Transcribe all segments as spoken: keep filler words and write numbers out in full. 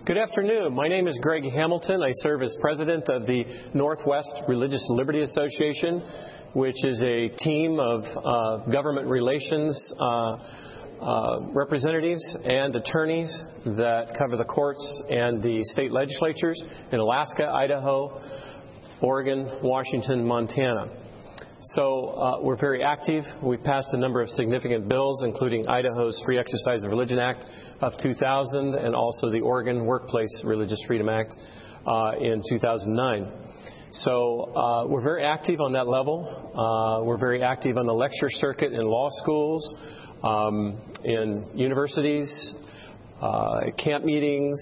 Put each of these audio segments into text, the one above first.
Good afternoon. My name is Greg Hamilton. I serve as president of the Northwest Religious Liberty Association, which is a team of uh, government relations uh, uh, representatives and attorneys that cover the courts and the state legislatures in Alaska, Idaho, Oregon, Washington, Montana. So uh, we're very active. We've passed a number of significant bills, including Idaho's Free Exercise of Religion Act of two thousand and also the Oregon Workplace Religious Freedom Act uh, in two thousand nine. So uh, we're very active on that level. Uh, we're very active on the lecture circuit in law schools, um, in universities, uh, camp meetings,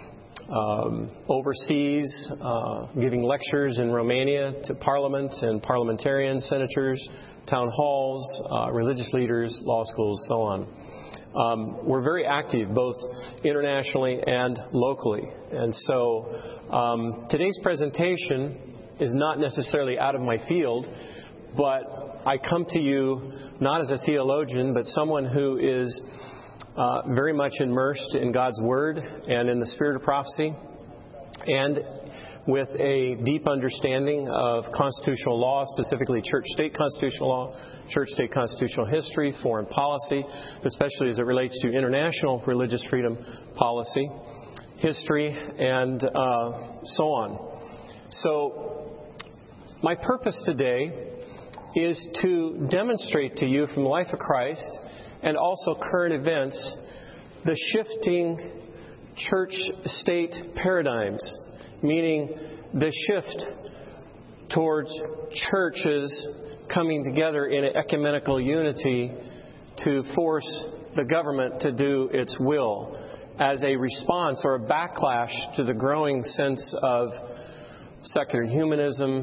Um, overseas, uh, giving lectures in Romania to Parliament and parliamentarians, senators, town halls, uh, religious leaders, law schools, so on. Um, we're very active both internationally and locally. And so um, today's presentation is not necessarily out of my field, but I come to you not as a theologian, but someone who is Uh, very much immersed in God's Word and in the spirit of prophecy, and with a deep understanding of constitutional law, specifically church-state constitutional law, church-state constitutional history, foreign policy, especially as it relates to international religious freedom policy, history, and uh, so on. So my purpose today is to demonstrate to you from the life of Christ and also current events, the shifting church-state paradigms, meaning the shift towards churches coming together in an ecumenical unity to force the government to do its will as a response or a backlash to the growing sense of secular humanism,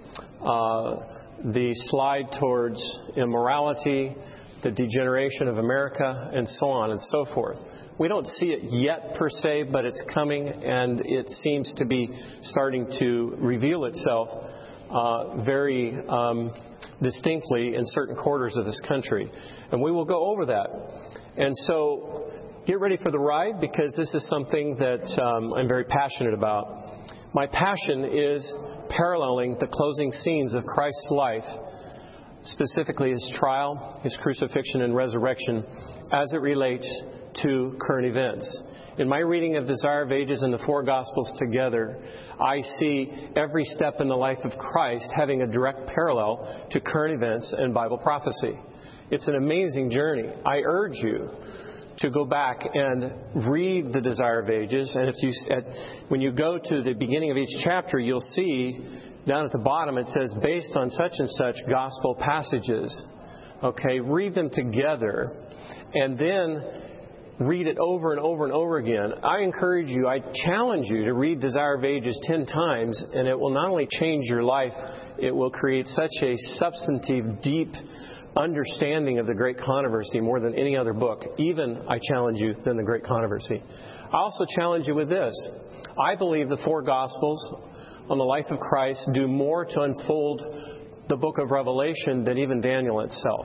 uh, the slide towards immorality, the degeneration of America, and so on and so forth. We don't see it yet per se, but it's coming, and it seems to be starting to reveal itself uh, very um, distinctly in certain quarters of this country. And we will go over that. And so get ready for the ride, because this is something that um, I'm very passionate about. My passion is paralleling the closing scenes of Christ's life, specifically his trial, his crucifixion, and resurrection, as it relates to current events. In my reading of Desire of Ages and the four Gospels together, I see every step in the life of Christ having a direct parallel to current events and Bible prophecy. It's an amazing journey. I urge you to go back and read the Desire of Ages, and if you, at, when you go to the beginning of each chapter, you'll see down at the bottom it says, based on such and such gospel passages. Okay, read them together and then read it over and over and over again. I encourage you, I challenge you to read Desire of Ages ten times, and it will not only change your life, it will create such a substantive, deep understanding of the Great Controversy more than any other book, even, I challenge you, than the Great Controversy. I also challenge you with this. I believe the four Gospels on the life of Christ do more to unfold the book of Revelation than even Daniel itself.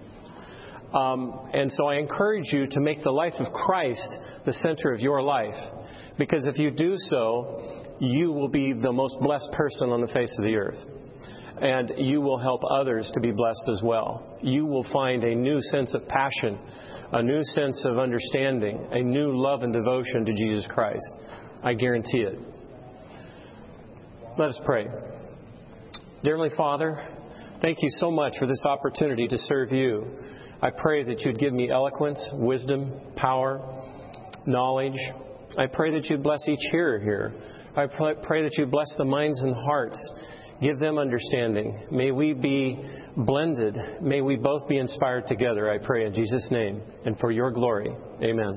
Um, and so I encourage you to make the life of Christ the center of your life, because if you do so, you will be the most blessed person on the face of the earth. And you will help others to be blessed as well. You will find a new sense of passion, a new sense of understanding, a new love and devotion to Jesus Christ. I guarantee it. Let us pray. Dear Heavenly Father, thank you so much for this opportunity to serve you. I pray that you'd give me eloquence, wisdom, power, knowledge. I pray that you'd bless each hearer here. I pray that you'd bless the minds and hearts. Give them understanding. May we be blended. May we both be inspired together, I pray in Jesus' name, and for your glory. Amen.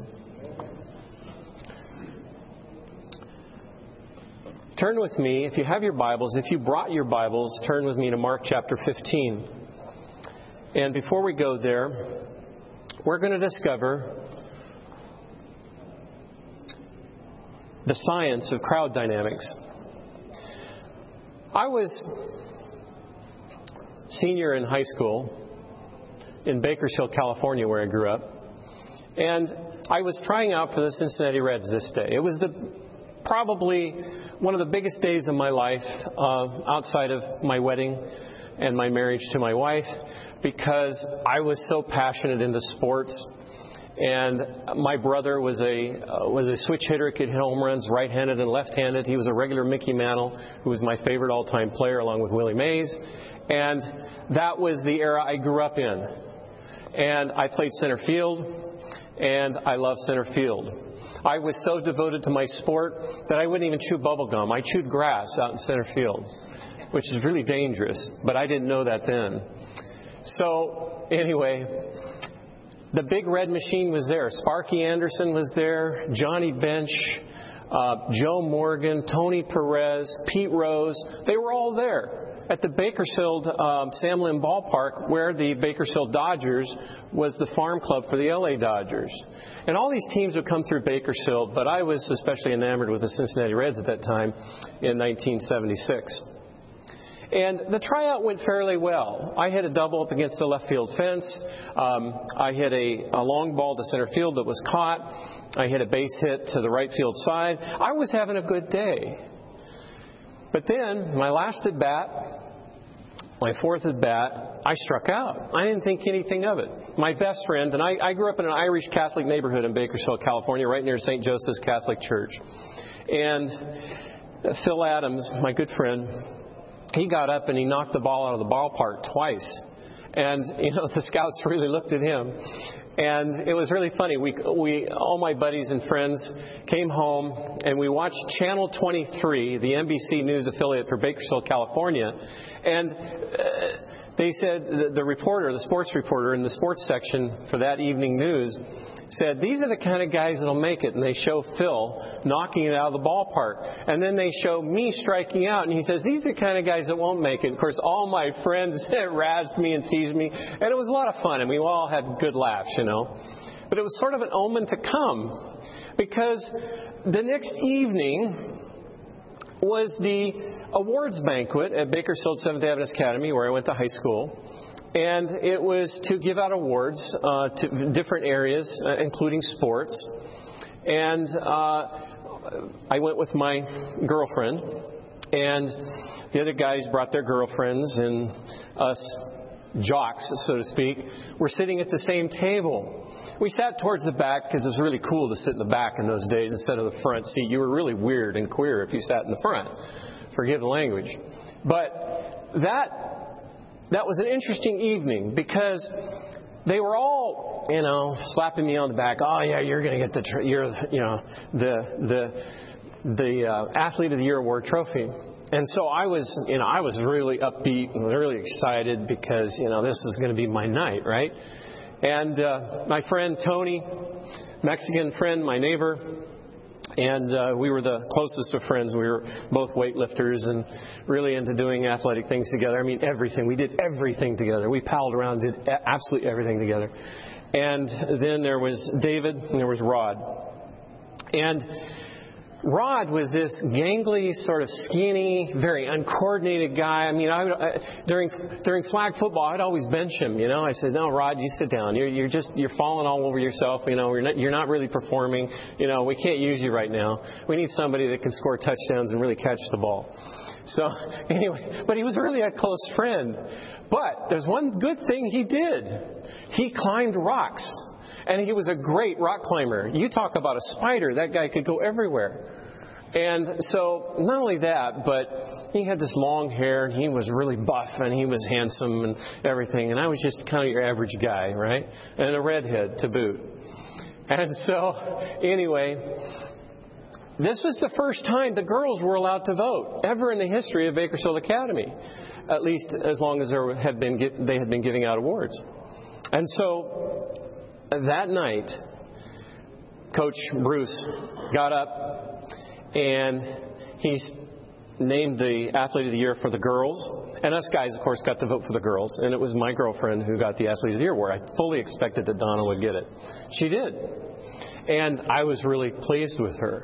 Turn with me, if you have your Bibles, if you brought your Bibles, turn with me to Mark chapter fifteen. And before we go there, we're going to discover the science of crowd dynamics. I was senior in high school in Bakersfield, California, where I grew up. And I was trying out for the Cincinnati Reds this day. It was the probably one of the biggest days of my life uh, outside of my wedding and my marriage to my wife, because I was so passionate into sports. And my brother was a uh, was a switch hitter, could hit home runs right-handed and left-handed. He was a regular Mickey Mantle, who was my favorite all-time player, along with Willie Mays. And that was the era I grew up in. And I played center field, and I loved center field. I was so devoted to my sport that I wouldn't even chew bubble gum. I chewed grass out in center field, which is really dangerous, but I didn't know that then. So anyway, the big red machine was there. Sparky Anderson was there, Johnny Bench, uh, Joe Morgan, Tony Perez, Pete Rose. They were all there at the Bakersfield um, Sam Lynn Ballpark, where the Bakersfield Dodgers was the farm club for the L A Dodgers. And all these teams would come through Bakersfield, but I was especially enamored with the Cincinnati Reds at that time in nineteen seventy-six. And the tryout went fairly well. I hit a double up against the left field fence. Um, I hit a, a long ball to center field that was caught. I hit a base hit to the right field side. I was having a good day. But then, my last at bat, my fourth at bat, I struck out. I didn't think anything of it. My best friend, and I, I grew up in an Irish Catholic neighborhood in Bakersfield, California, right near Saint Joseph's Catholic Church. And Phil Adams, my good friend, he got up and he knocked the ball out of the ballpark twice. And, you know, the scouts really looked at him. And it was really funny. We, we, all my buddies and friends came home and we watched Channel twenty-three, the N B C News affiliate for Bakersfield, California. And uh, they said, the, the reporter, the sports reporter in the sports section for that evening news said, these are the kind of guys that'll make it. And they show Phil knocking it out of the ballpark. And then they show me striking out. And he says, these are the kind of guys that won't make it. Of course, all my friends razzed me and teased me. And it was a lot of fun. And we all had good laughs, you know. But it was sort of an omen to come. Because the next evening was the awards banquet at Bakersfield Seventh Adventist Academy, where I went to high school. And it was to give out awards uh, to different areas, uh, including sports. And uh, I went with my girlfriend, and the other guys brought their girlfriends, and us jocks, so to speak, were sitting at the same table. We sat towards the back because it was really cool to sit in the back in those days instead of the front seat. You were really weird and queer if you sat in the front. Forgive the language. But that... That was an interesting evening because they were all, you know, slapping me on the back. Oh yeah, you're going to get the, tr- you're, you know, the the the uh, Athlete of the Year award trophy. And so I was, you know, I was really upbeat and really excited because, you know, this was going to be my night, right? And uh, my friend Tony, Mexican friend, my neighbor. And uh, we were the closest of friends. We were both weightlifters and really into doing athletic things together. I mean, everything. We did everything together. We palled around, did absolutely everything together. And then there was David and there was Rod. And Rod was this gangly, sort of skinny, very uncoordinated guy. I mean, I, would, I during during flag football, I'd always bench him. You know, I said, "No, Rod, you sit down. You're you're just you're falling all over yourself. You know, you're not you're not really performing. You know, we can't use you right now. We need somebody that can score touchdowns and really catch the ball." So anyway, but he was really a close friend. But there's one good thing he did. He climbed rocks. And he was a great rock climber. You talk about a spider. That guy could go everywhere. And so not only that, but he had this long hair, and he was really buff, and he was handsome and everything. And I was just kind of your average guy, right? And a redhead to boot. And so anyway, this was the first time the girls were allowed to vote ever in the history of Bakersfield Academy, at least as long as there had been they had been giving out awards. And so that night, Coach Bruce got up and he named the Athlete of the Year for the girls. And us guys, of course, got to vote for the girls. And it was my girlfriend who got the Athlete of the Year award. I fully expected that Donna would get it. She did. And I was really pleased with her.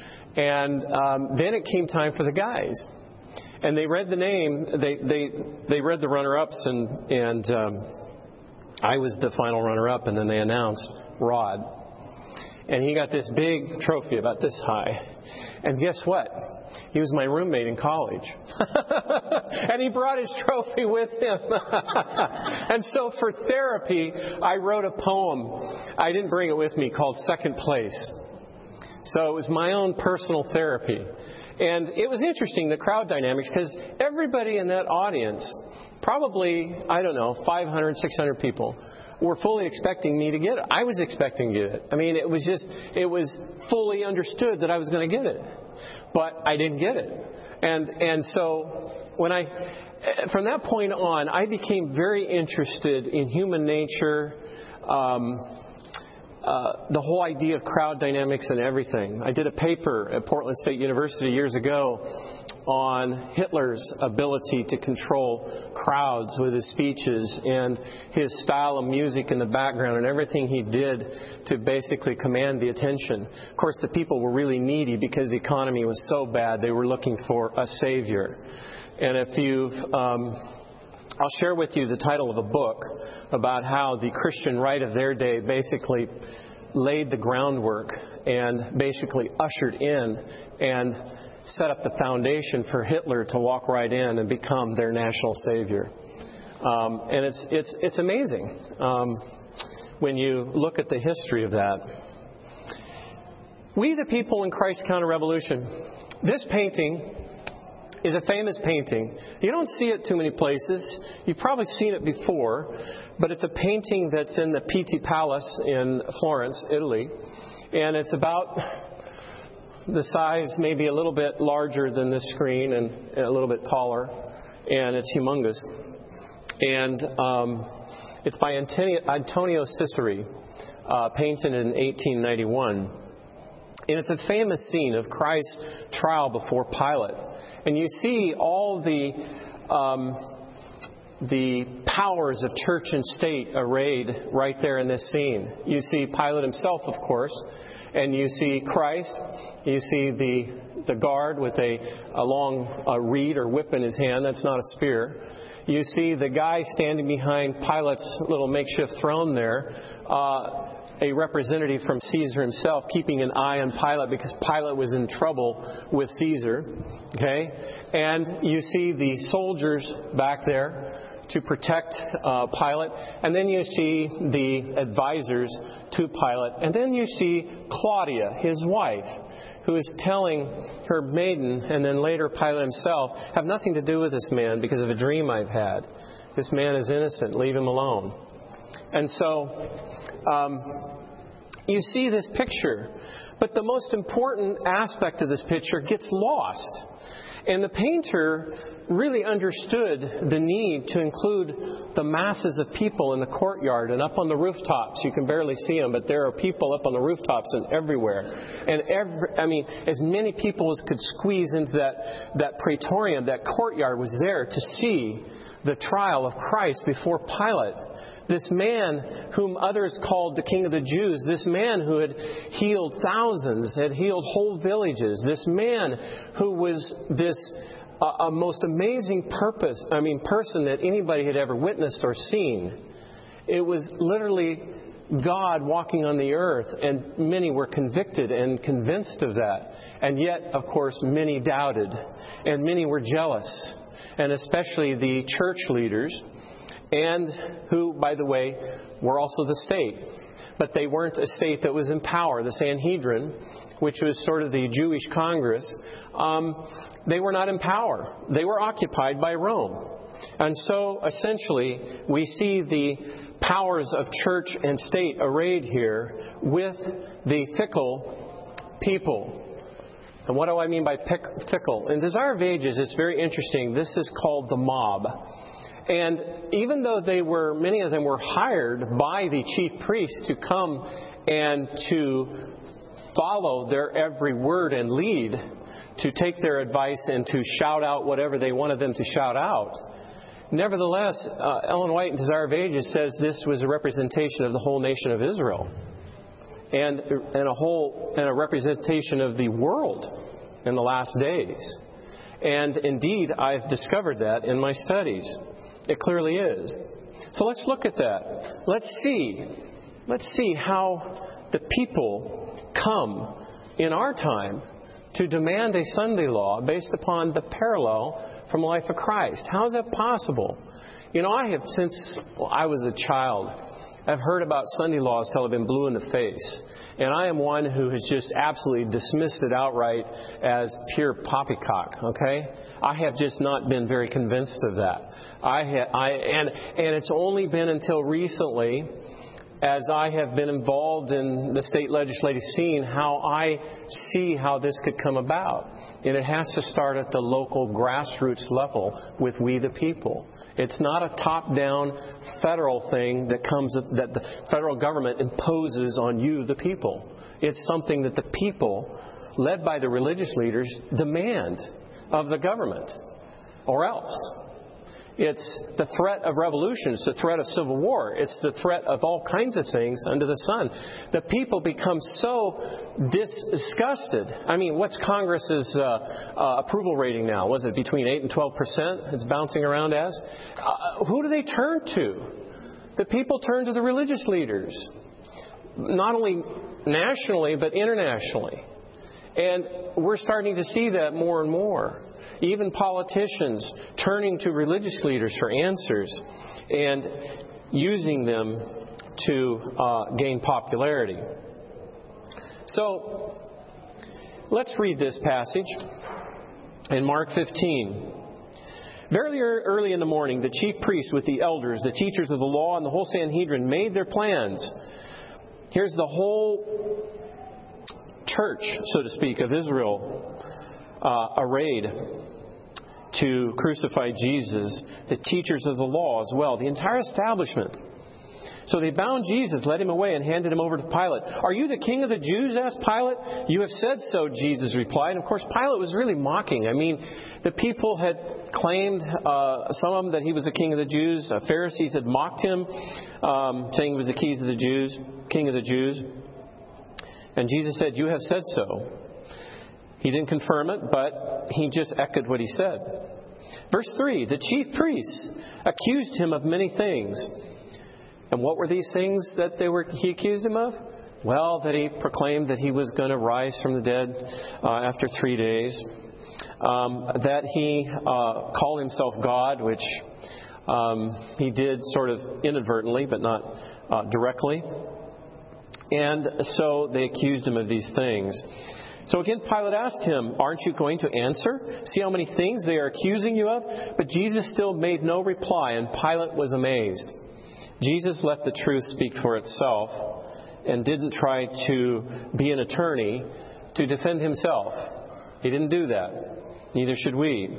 And um, then it came time for the guys. And they read the name. They they, they read the runner-ups and... and um, I was the final runner-up, and then they announced Rod. And he got this big trophy about this high. And guess what? He was my roommate in college. And he brought his trophy with him. And so for therapy, I wrote a poem. I didn't bring it with me, called Second Place. So it was my own personal therapy. And it was interesting, the crowd dynamics, because everybody in that audience, probably, I don't know, five hundred, six hundred people, were fully expecting me to get it. I was expecting to get it. I mean, it was just, it was fully understood that I was going to get it. But I didn't get it. And and so when I, from that point on, I became very interested in human nature, um, uh, the whole idea of crowd dynamics and everything. I did a paper at Portland State University years ago on Hitler's ability to control crowds with his speeches and his style of music in the background and everything he did to basically command the attention. Of course, the people were really needy because the economy was so bad. They were looking for a savior. And if you've, um, I'll share with you the title of a book about how the Christian right of their day basically laid the groundwork and basically ushered in and set up the foundation for Hitler to walk right in and become their national savior. Um, and it's it's it's amazing um, when you look at the history of that. We the People in Christ Counter-Revolution. This painting is a famous painting. You don't see it too many places. You've probably seen it before, but it's a painting that's in the Pitti Palace in Florence, Italy. And it's about the size, maybe a little bit larger than this screen and a little bit taller, and it's humongous. And um, it's by Antonio Ciceri, uh, painted in eighteen ninety-one. And it's a famous scene of Christ's trial before Pilate. And you see all the um, the powers of church and state arrayed right there in this scene. You see Pilate himself, of course, and you see Christ. You see the the guard with a, a long a reed or whip in his hand. That's not a spear. You see the guy standing behind Pilate's little makeshift throne there, uh, a representative from Caesar himself, keeping an eye on Pilate because Pilate was in trouble with Caesar. Okay, and you see the soldiers back there to protect uh, Pilate. And then you see the advisors to Pilate. And then you see Claudia, his wife, who is telling her maiden, and then later Pilate himself, have nothing to do with this man because of a dream I've had. This man is innocent. Leave him alone. And so um, you see this picture. But the most important aspect of this picture gets lost. And the painter really understood the need to include the masses of people in the courtyard and up on the rooftops. You can barely see them, but there are people up on the rooftops and everywhere. And every, I mean, as many people as could squeeze into that, that praetorium, that courtyard was there to see the trial of Christ before Pilate. This man whom others called the King of the Jews, this man who had healed thousands, had healed whole villages, this man who was this uh, a most amazing purpose, I mean, person that anybody had ever witnessed or seen. It was literally God walking on the earth, and many were convicted and convinced of that. And yet, of course, many doubted, and many were jealous, and especially the church leaders, and who, by the way, were also the state. But they weren't a state that was in power. The Sanhedrin, which was sort of the Jewish Congress, um, they were not in power. They were occupied by Rome. And so, essentially, we see the powers of church and state arrayed here with the fickle people. And what do I mean by fickle? In Desire of Ages, it's very interesting. This is called the mob. And even though they were, many of them were hired by the chief priests to come and to follow their every word and lead, to take their advice and to shout out whatever they wanted them to shout out. Nevertheless, uh, Ellen White in Desire of Ages says this was a representation of the whole nation of Israel, and and a whole and a representation of the world in the last days. And indeed, I've discovered that in my studies. It clearly is. So let's look at that. Let's see let's see how the people come in our time to demand a Sunday law based upon the parallel from the life of Christ. How is that possible? You know, I have, since I was a child, I've heard about Sunday laws till I've been blue in the face. And I am one who has just absolutely dismissed it outright as pure poppycock, okay? I have just not been very convinced of that. I, ha- I and and it's only been until recently, as I have been involved in the state legislative scene, how I see how this could come about. And it has to start at the local grassroots level with we the people. It's not a top-down federal thing that comes that the federal government imposes on you, the people. It's something that the people, led by the religious leaders, demand of the government, or else. It's the threat of revolution. It's the threat of civil war. It's the threat of all kinds of things under the sun. The people become so disgusted. I mean, what's Congress's uh, uh, approval rating now? Was it between eight and twelve percent? It's bouncing around as. Uh, who do they turn to? The people turn to the religious leaders, not only nationally but internationally. And we're starting to see that more and more. Even politicians turning to religious leaders for answers and using them to uh, gain popularity. So, let's read this passage in Mark fifteen. Very early in the morning, the chief priests with the elders, the teachers of the law, and the whole Sanhedrin made their plans. Here's the whole church, so to speak, of Israel uh, arrayed to crucify Jesus, the teachers of the law as well, the entire establishment. So they bound Jesus, led him away, and handed him over to Pilate. "Are you the king of the Jews?" asked Pilate. "You have said so," Jesus replied. And of course, Pilate was really mocking. I mean, the people had claimed, uh, some of them, that he was the king of the Jews. Uh, Pharisees had mocked him, um, saying he was the king of the Jews, king of the Jews. And Jesus said, "You have said so." He didn't confirm it, but he just echoed what he said. Verse three, the chief priests accused him of many things. And what were these things that they were he accused him of? Well, that he proclaimed that he was going to rise from the dead uh, after three days. Um, that he uh, called himself God, which um, he did sort of inadvertently, but not uh, directly. And so they accused him of these things. So again, Pilate asked him, "Aren't you going to answer? See how many things they are accusing you of?" But Jesus still made no reply, and Pilate was amazed. Jesus let the truth speak for itself and didn't try to be an attorney to defend himself. He didn't do that. Neither should we.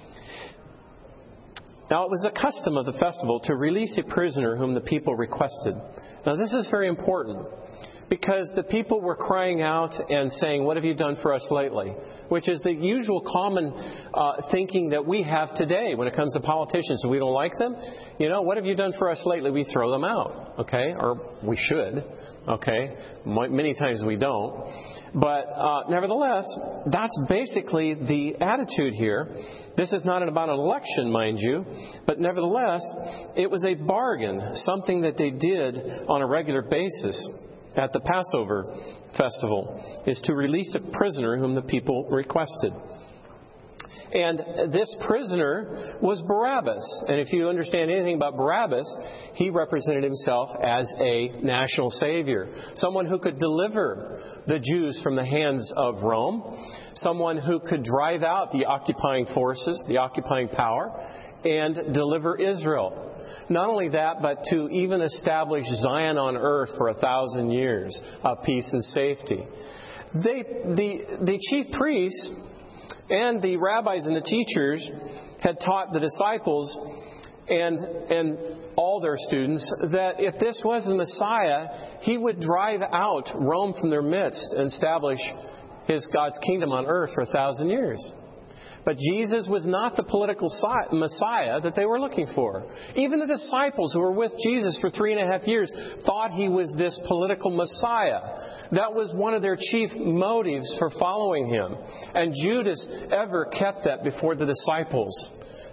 Now, it was the custom of the festival to release a prisoner whom the people requested. Now, this is very important, because the people were crying out and saying, "What have you done for us lately?" Which is the usual common uh, thinking that we have today when it comes to politicians. If we don't like them, you know, "What have you done for us lately?" We throw them out, okay? Or we should, okay? Many times we don't. But uh, nevertheless, that's basically the attitude here. This is not about an election, mind you, but nevertheless, it was a bargain, something that they did on a regular basis at the Passover festival, is to release a prisoner whom the people requested. And this prisoner was Barabbas. And if you understand anything about Barabbas, he represented himself as a national savior. Someone who could deliver the Jews from the hands of Rome. Someone who could drive out the occupying forces, the occupying power, and deliver Israel. Not only that, but to even establish Zion on earth for a thousand years of peace and safety. They, the, the chief priests and the rabbis and the teachers had taught the disciples and, and all their students that if this was the Messiah, he would drive out Rome from their midst and establish his God's kingdom on earth for a thousand years. But Jesus was not the political Messiah that they were looking for. Even the disciples who were with Jesus for three and a half years thought he was this political Messiah. That was one of their chief motives for following him. And Judas ever kept that before the disciples.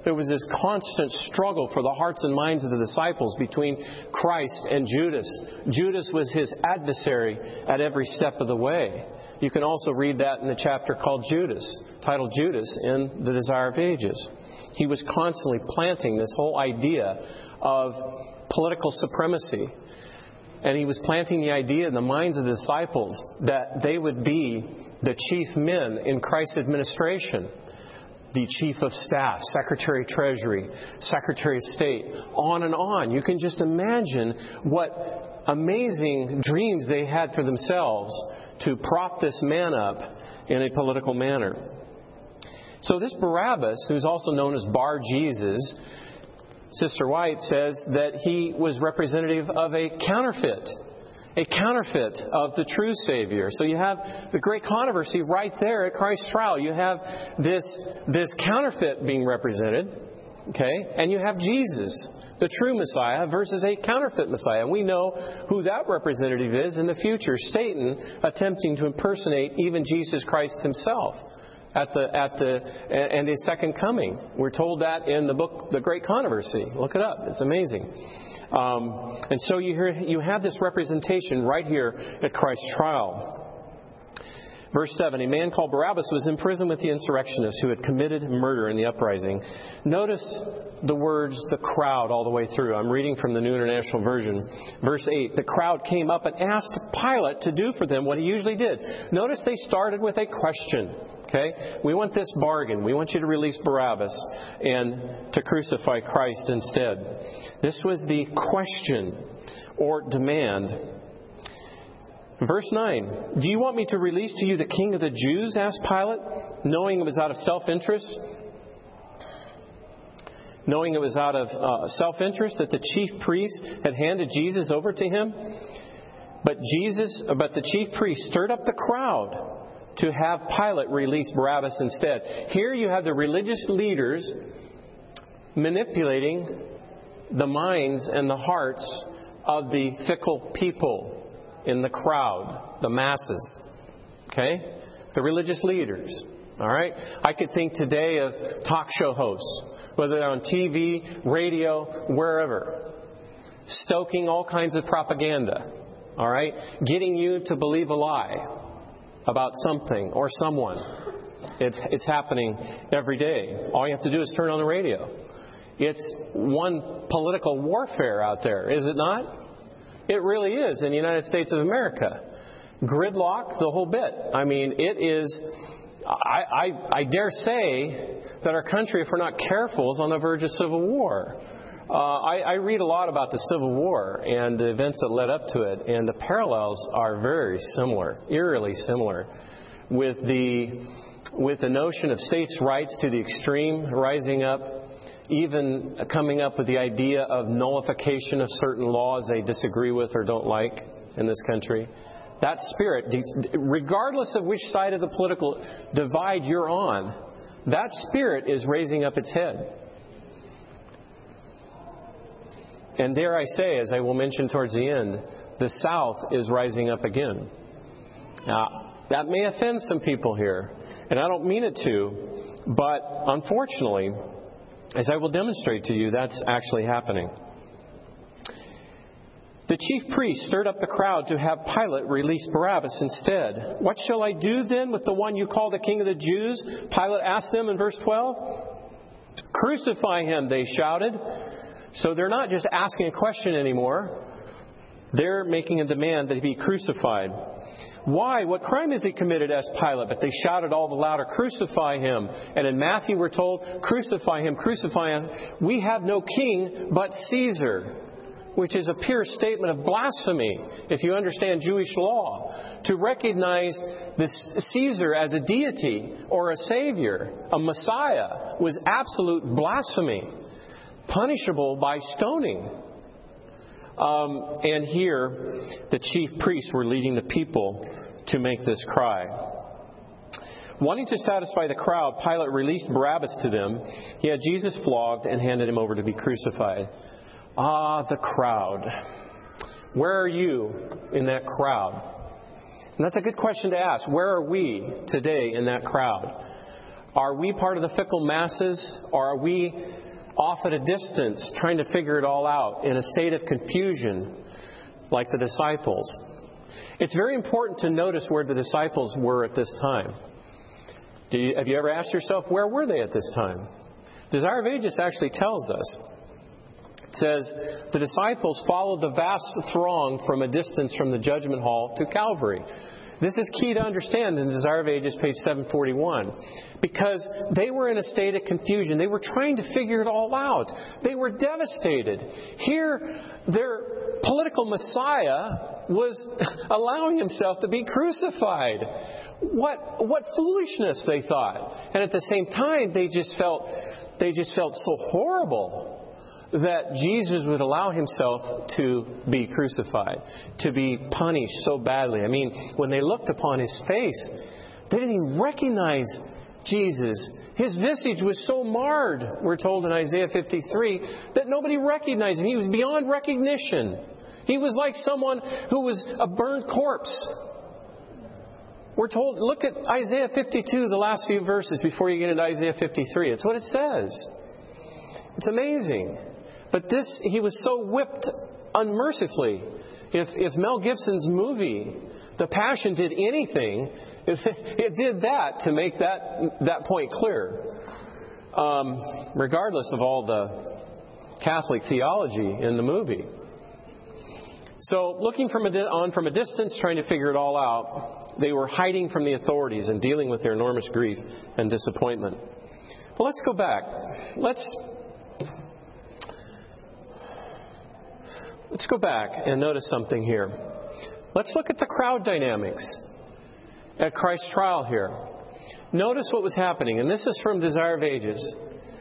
there was this constant struggle for the hearts and minds of the disciples between Christ and Judas. Judas was his adversary at every step of the way. You can also read that in the chapter called Judas, titled Judas in The Desire of Ages. He was constantly planting this whole idea of political supremacy. And he was planting the idea in the minds of the disciples that they would be the chief men in Christ's administration. The chief of staff, secretary of treasury, secretary of state, on and on. You can just imagine what amazing dreams they had for themselves to prop this man up in a political manner. So this Barabbas, who's also known as Bar Jesus, Sister White says that he was representative of a counterfeit. A counterfeit of the true Savior. So you have the great controversy right there at Christ's trial. You have this, this counterfeit being represented, okay, and you have Jesus, the true Messiah, versus a counterfeit Messiah. And we know who that representative is in the future. Satan attempting to impersonate even Jesus Christ himself at the at the and his second coming. We're told that in the book, The Great Controversy. Look it up. It's amazing. Um, and so you hear, you have this representation right here at Christ's trial. Verse seven, a man called Barabbas was in prison with the insurrectionists who had committed murder in the uprising. Notice the words, the crowd, all the way through. I'm reading from the New International Version. Verse eight, the crowd came up and asked Pilate to do for them what he usually did. Notice they started with a question. Okay? We want this bargain. We want you to release Barabbas and to crucify Christ instead. This was the question or demand. Verse nine, do you want me to release to you the King of the Jews? Asked Pilate, knowing it was out of self-interest. Knowing it was out of uh, self-interest that the chief priest had handed Jesus over to him. But Jesus, but the chief priest stirred up the crowd to have Pilate release Barabbas instead. Here you have the religious leaders manipulating the minds and the hearts of the fickle people in the crowd, the masses. Okay? The religious leaders. All right? I could think today of talk show hosts, whether they're on T V, radio, wherever, stoking all kinds of propaganda. All right? Getting you to believe a lie about something or someone. It, it's happening every day. All you have to do is turn on the radio. It's one political warfare out there, is it not? It really is in the United States of America. Gridlock, the whole bit. I mean, it is, I, I, I dare say that our country, if we're not careful, is on the verge of civil war. Uh, I, I read a lot about the Civil War and the events that led up to it, and the parallels are very similar, eerily similar, with the with the notion of states' rights to the extreme rising up, even coming up with the idea of nullification of certain laws they disagree with or don't like in this country. That spirit, regardless of which side of the political divide you're on, that spirit is raising up its head. And dare I say, as I will mention towards the end, the South is rising up again. Now, that may offend some people here, and I don't mean it to, but unfortunately, as I will demonstrate to you, that's actually happening. The chief priest stirred up the crowd to have Pilate release Barabbas instead. What shall I do then with the one you call the King of the Jews? Pilate asked them in verse twelve. Crucify him, they shouted. So they're not just asking a question anymore. They're making a demand that he be crucified. Why? What crime has he committed? Asked Pilate. But they shouted all the louder, crucify him. And in Matthew we're told, crucify him, crucify him. We have no king but Caesar. Which is a pure statement of blasphemy, if you understand Jewish law. To recognize this Caesar as a deity or a savior, a Messiah, was absolute blasphemy. Punishable by stoning. Um, and here, the chief priests were leading the people to make this cry. Wanting to satisfy the crowd, Pilate released Barabbas to them. He had Jesus flogged and handed him over to be crucified. Ah, the crowd. Where are you in that crowd? And that's a good question to ask. Where are we today in that crowd? Are we part of the fickle masses, or are we off at a distance trying to figure it all out in a state of confusion like the disciples? It's very important to notice where the disciples were at this time. Do you, have you ever asked yourself, where were they at this time? Desire of Ages actually tells us. It says, the disciples followed the vast throng from a distance from the judgment hall to Calvary. This is key to understand in Desire of Ages, page seven forty-one. Because they were in a state of confusion. They were trying to figure it all out. They were devastated. Here, their political Messiah was allowing himself to be crucified. What what foolishness, they thought. And at the same time, they just felt they just felt so horrible that Jesus would allow himself to be crucified, to be punished so badly. I mean, when they looked upon his face, they didn't even recognize Jesus. His visage was so marred, we're told in Isaiah fifty-three, that nobody recognized him. He was beyond recognition. He was like someone who was a burned corpse. We're told, look at Isaiah fifty-two, the last few verses before you get into Isaiah fifty-three. It's what it says. It's amazing. But this, he was so whipped unmercifully. If, if Mel Gibson's movie, The Passion, did anything, if it, it did that to make that that point clear. Um, regardless of all the Catholic theology in the movie. So, looking from a, on from a distance, trying to figure it all out, they were hiding from the authorities and dealing with their enormous grief and disappointment. But let's go back. Let's let's go back and notice something here. Let's look at the crowd dynamics at Christ's trial here. Notice what was happening, and this is from Desire of Ages.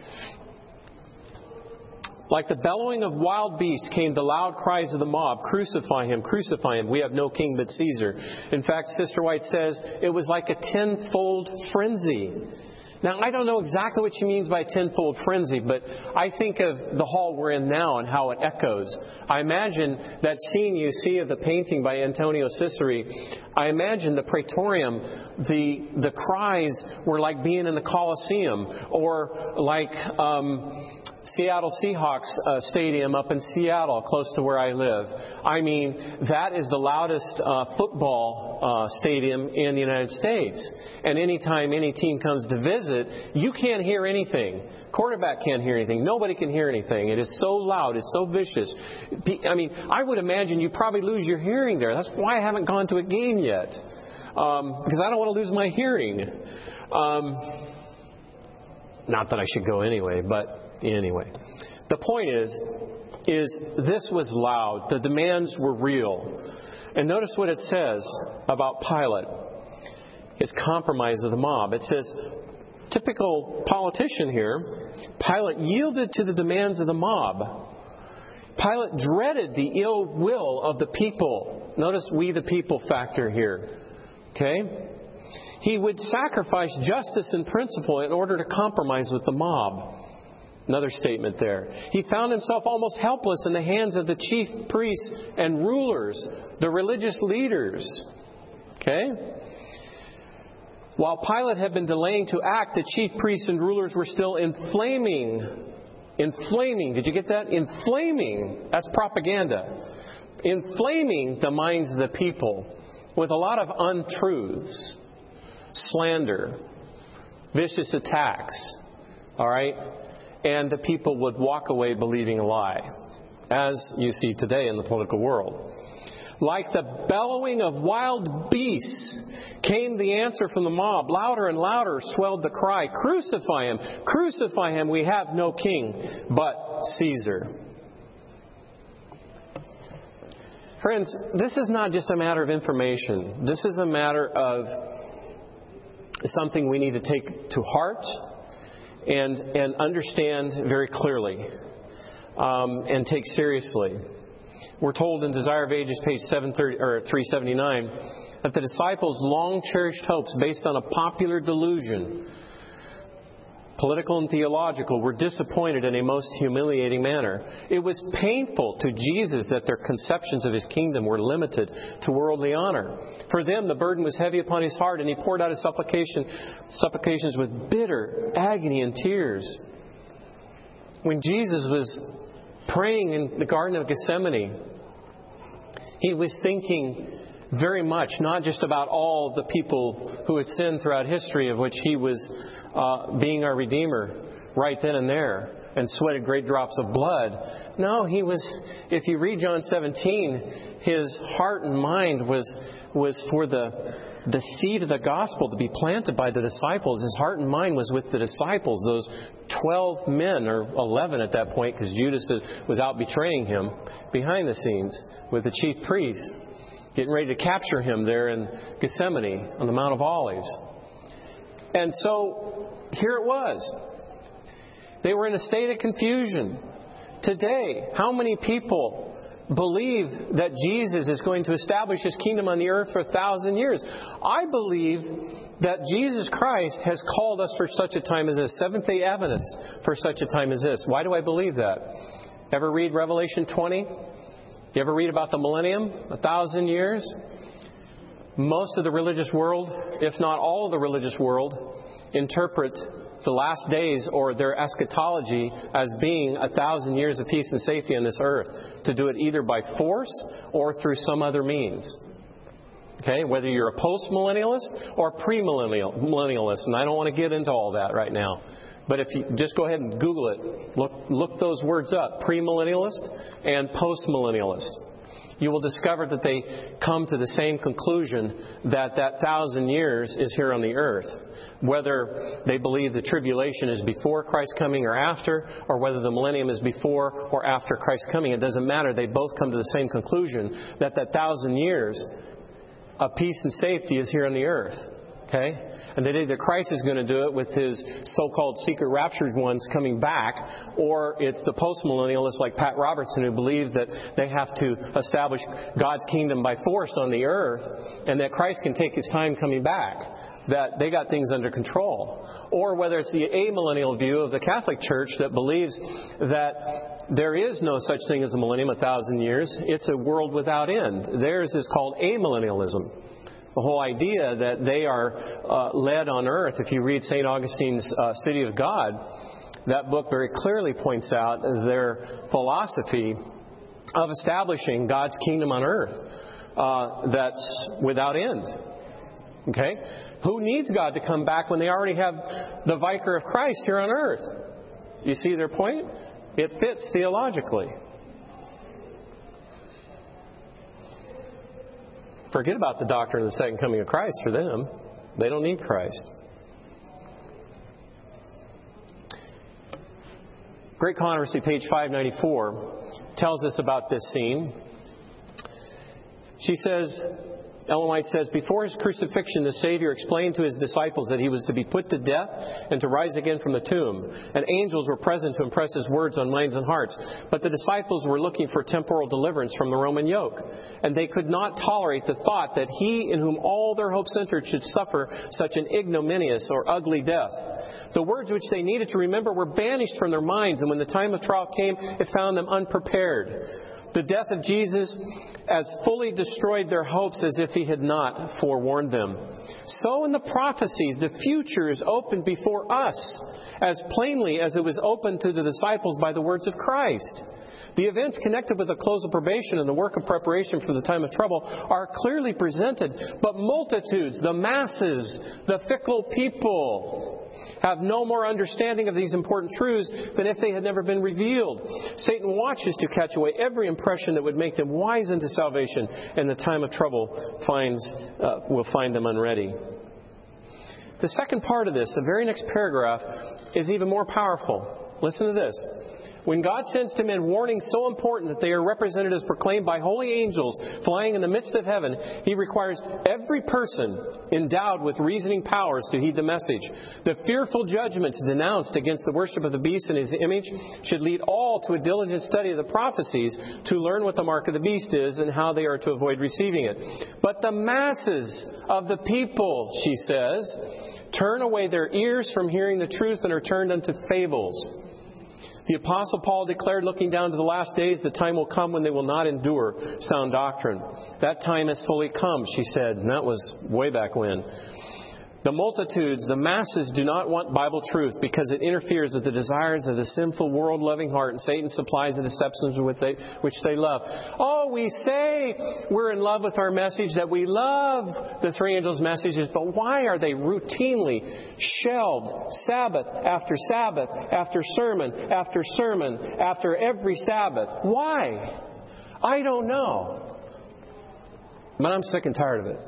Like the bellowing of wild beasts came the loud cries of the mob, "Crucify him, crucify him, we have no king but Caesar." In fact, Sister White says it was like a tenfold frenzy. Now, I don't know exactly what she means by tenfold frenzy, but I think of the hall we're in now and how it echoes. I imagine that scene you see of the painting by Antonio Ciceri. I imagine the Praetorium, the the cries were like being in the Colosseum, or like Um, Seattle Seahawks uh, Stadium up in Seattle, close to where I live. I mean, that is the loudest uh, football uh, stadium in the United States. And anytime any team comes to visit, you can't hear anything. Quarterback can't hear anything. Nobody can hear anything. It is so loud. It's so vicious. I mean, I would imagine you probably lose your hearing there. That's why I haven't gone to a game yet. Um, because I don't want to lose my hearing. Um, not that I should go anyway, but... Anyway, the point is, is this was loud. The demands were real. And notice what it says about Pilate, his compromise with the mob. It says, typical politician here, Pilate yielded to the demands of the mob. Pilate dreaded the ill will of the people. Notice we the people factor here. Okay? He would sacrifice justice and principle in order to compromise with the mob. Another statement there. He found himself almost helpless in the hands of the chief priests and rulers, the religious leaders. Okay? While Pilate had been delaying to act, the chief priests and rulers were still inflaming. Inflaming. Did you get that? Inflaming. That's propaganda. Inflaming the minds of the people with a lot of untruths, slander, vicious attacks. All right? And the people would walk away believing a lie, as you see today in the political world. Like the bellowing of wild beasts came the answer from the mob. Louder and louder swelled the cry, "Crucify him! Crucify him! We have no king but Caesar." Friends, this is not just a matter of information. This is a matter of something we need to take to heart and and understand very clearly um, and take seriously. We're told in Desire of Ages, page seven thirty or three seventy-nine, that the disciples' long cherished hopes based on a popular delusion political and theological, were disappointed in a most humiliating manner. It was painful to Jesus that their conceptions of His kingdom were limited to worldly honor. For them, the burden was heavy upon His heart, and He poured out His supplication, supplications with bitter agony and tears. When Jesus was praying in the Garden of Gethsemane, He was thinking very much, not just about all the people who had sinned throughout history, of which He was uh, being our Redeemer right then and there, and sweated great drops of blood. No, He was, if you read John seventeen, His heart and mind was was for the the seed of the gospel to be planted by the disciples. His heart and mind was with the disciples, those twelve men, or eleven at that point, because Judas was out betraying Him behind the scenes with the chief priests, getting ready to capture Him there in Gethsemane on the Mount of Olives. And so here it was. They were in a state of confusion. Today, how many people believe that Jesus is going to establish His kingdom on the earth for a thousand years? I believe that Jesus Christ has called us for such a time as this, Seventh-day Adventists for such a time as this. Why do I believe that? Ever read Revelation twenty? You ever read about the millennium, a thousand years? Most of the religious world, if not all of the religious world, interpret the last days or their eschatology as being a thousand years of peace and safety on this earth, to do it either by force or through some other means. Okay, whether you're a post-millennialist or pre-millennialist, and I don't want to get into all that right now. But if you just go ahead and Google it, look look those words up, premillennialist and postmillennialist. You will discover that they come to the same conclusion, that that thousand years is here on the earth. Whether they believe the tribulation is before Christ's coming or after, or whether the millennium is before or after Christ's coming, it doesn't matter. They both come to the same conclusion, that that thousand years of peace and safety is here on the earth. Okay? And that either Christ is going to do it with His so-called secret raptured ones coming back, or it's the post-millennialists like Pat Robertson who believe that they have to establish God's kingdom by force on the earth, and that Christ can take His time coming back, that they got things under control. Or whether it's the amillennial view of the Catholic Church that believes that there is no such thing as a millennium, a thousand years. It's a world without end. Theirs is called amillennialism. The whole idea that they are uh, led on earth. If you read Saint Augustine's uh, City of God, that book very clearly points out their philosophy of establishing God's kingdom on earth uh, that's without end. Okay? Who needs God to come back when they already have the Vicar of Christ here on earth? You see their point? It fits theologically. Forget about the doctrine of the second coming of Christ for them. They don't need Christ. Great Controversy, page five ninety-four, tells us about this scene. She says, Ellen White says, before His crucifixion, the Savior explained to His disciples that He was to be put to death and to rise again from the tomb. And angels were present to impress His words on minds and hearts. But the disciples were looking for temporal deliverance from the Roman yoke. And they could not tolerate the thought that He in whom all their hope centered should suffer such an ignominious or ugly death. The words which they needed to remember were banished from their minds, and when the time of trial came, it found them unprepared. The death of Jesus as fully destroyed their hopes as if He had not forewarned them. So in the prophecies, the future is opened before us as plainly as it was opened to the disciples by the words of Christ. The events connected with the close of probation and the work of preparation for the time of trouble are clearly presented, but multitudes, the masses, the fickle people, have no more understanding of these important truths than if they had never been revealed. Satan watches to catch away every impression that would make them wise unto salvation, and the time of trouble finds uh, will find them unready. The second part of this, the very next paragraph, is even more powerful. Listen to this. When God sends to men warnings so important that they are represented as proclaimed by holy angels flying in the midst of heaven, He requires every person endowed with reasoning powers to heed the message. The fearful judgments denounced against the worship of the beast and his image should lead all to a diligent study of the prophecies to learn what the mark of the beast is and how they are to avoid receiving it. But the masses of the people, she says, turn away their ears from hearing the truth and are turned unto fables. The Apostle Paul declared, looking down to the last days, the time will come when they will not endure sound doctrine. That time has fully come, she said, and that was way back when. The multitudes, the masses, do not want Bible truth because it interferes with the desires of the sinful, world-loving heart, and Satan supplies the deceptions with they, which they love. Oh, we say we're in love with our message, that we love the three angels' messages, but why are they routinely shelved Sabbath after Sabbath, after sermon, after sermon, after every Sabbath? Why? I don't know. But I'm sick and tired of it.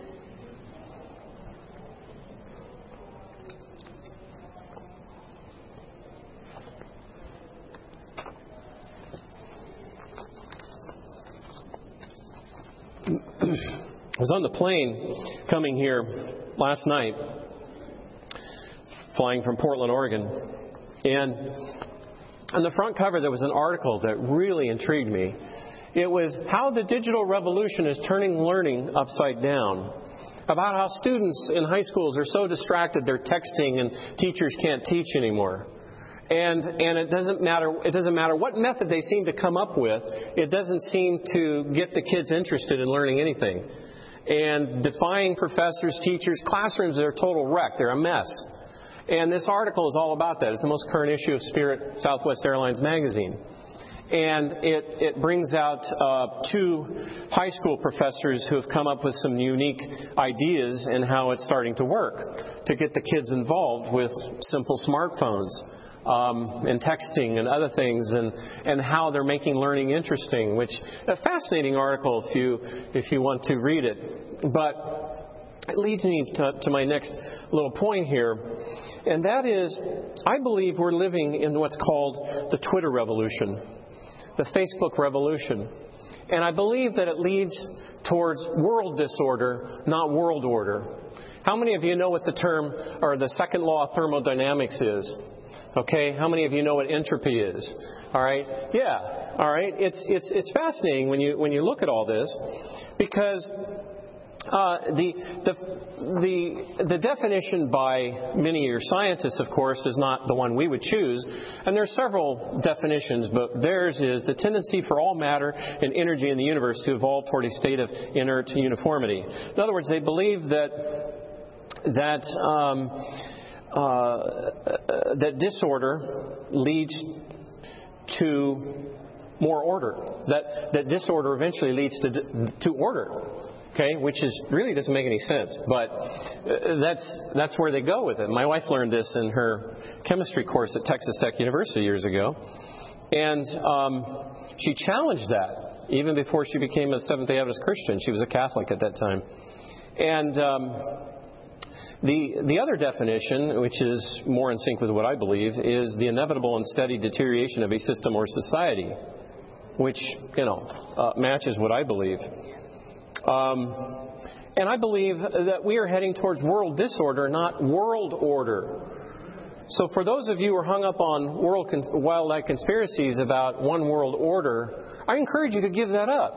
I was on the plane coming here last night, flying from Portland, Oregon, and on the front cover there was an article that really intrigued me. It was how the digital revolution is turning learning upside down, about how students in high schools are so distracted they're texting and teachers can't teach anymore. And and it doesn't matter it doesn't matter what method they seem to come up with, it doesn't seem to get the kids interested in learning anything. And defying professors, teachers, classrooms are a total wreck. They're a mess. And this article is all about that. It's the most current issue of Spirit Southwest Airlines magazine. And it, it brings out uh, two high school professors who have come up with some unique ideas in how it's starting to work to get the kids involved with simple smartphones. Um, and texting and other things, and, and how they're making learning interesting, which a fascinating article if you if you want to read it. But it leads me to, to my next little point here, and that is, I believe we're living in what's called the Twitter revolution, the Facebook revolution. And I believe that it leads towards world disorder, not world order. How many of you know what the term, or the second law of thermodynamics is? Okay, how many of you know what entropy is? All right, yeah, all right. It's it's it's fascinating when you when you look at all this, because uh, the the the the definition by many of your scientists, of course, is not the one we would choose, and there are several definitions, but theirs is the tendency for all matter and energy in the universe to evolve toward a state of inert uniformity. In other words, they believe that that. Um, Uh, that disorder leads to more order. That that disorder eventually leads to to order. Okay, which is really doesn't make any sense, but that's that's where they go with it. My wife learned this in her chemistry course at Texas Tech University years ago, and um, she challenged that even before she became a Seventh-day Adventist Christian. She was a Catholic at that time, and. Um, The the other definition, which is more in sync with what I believe, is the inevitable and steady deterioration of a system or society, which, you know, uh, matches what I believe. Um, and I believe that we are heading towards world disorder, not world order. So for those of you who are hung up on world con- wildlife conspiracies about one world order, I encourage you to give that up.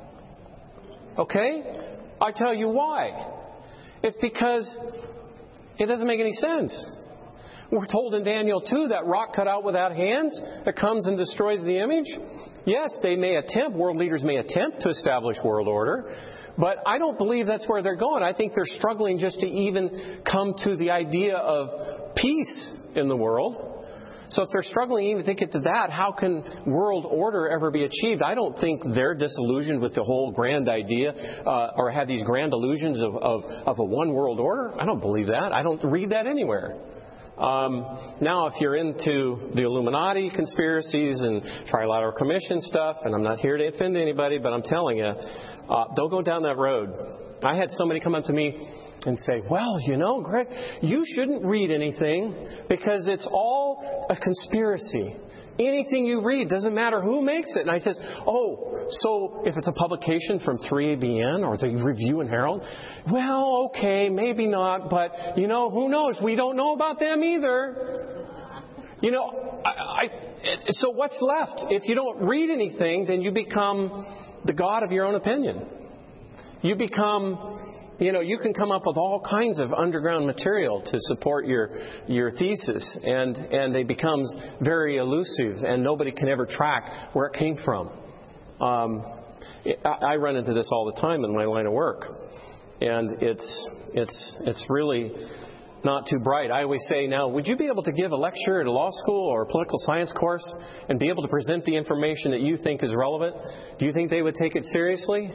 Okay? I tell you why. It's because it doesn't make any sense. We're told in Daniel two that rock cut out without hands that comes and destroys the image. Yes, they may attempt, world leaders may attempt to establish world order, but I don't believe that's where they're going. I think they're struggling just to even come to the idea of peace in the world. So if they're struggling even to get to that, how can world order ever be achieved? I don't think they're disillusioned with the whole grand idea uh, or have these grand illusions of, of, of a one world order. I don't believe that. I don't read that anywhere. Um, now, if you're into the Illuminati conspiracies and Trilateral Commission stuff, and I'm not here to offend anybody, but I'm telling you, uh, don't go down that road. I had somebody come up to me and say, well, you know, Greg, you shouldn't read anything because it's all a conspiracy. Anything you read, doesn't matter who makes it. And I says, oh, so if it's a publication from three A B N or the Review and Herald, well, okay, maybe not, but, you know, who knows? We don't know about them either. You know, I, I, so what's left? If you don't read anything, then you become the god of your own opinion. You become You know, you can come up with all kinds of underground material to support your your thesis, and, and it becomes very elusive, and nobody can ever track where it came from. Um, I, I run into this all the time in my line of work, and it's it's it's really not too bright. I always say, now, would you be able to give a lecture at a law school or a political science course and be able to present the information that you think is relevant? Do you think they would take it seriously?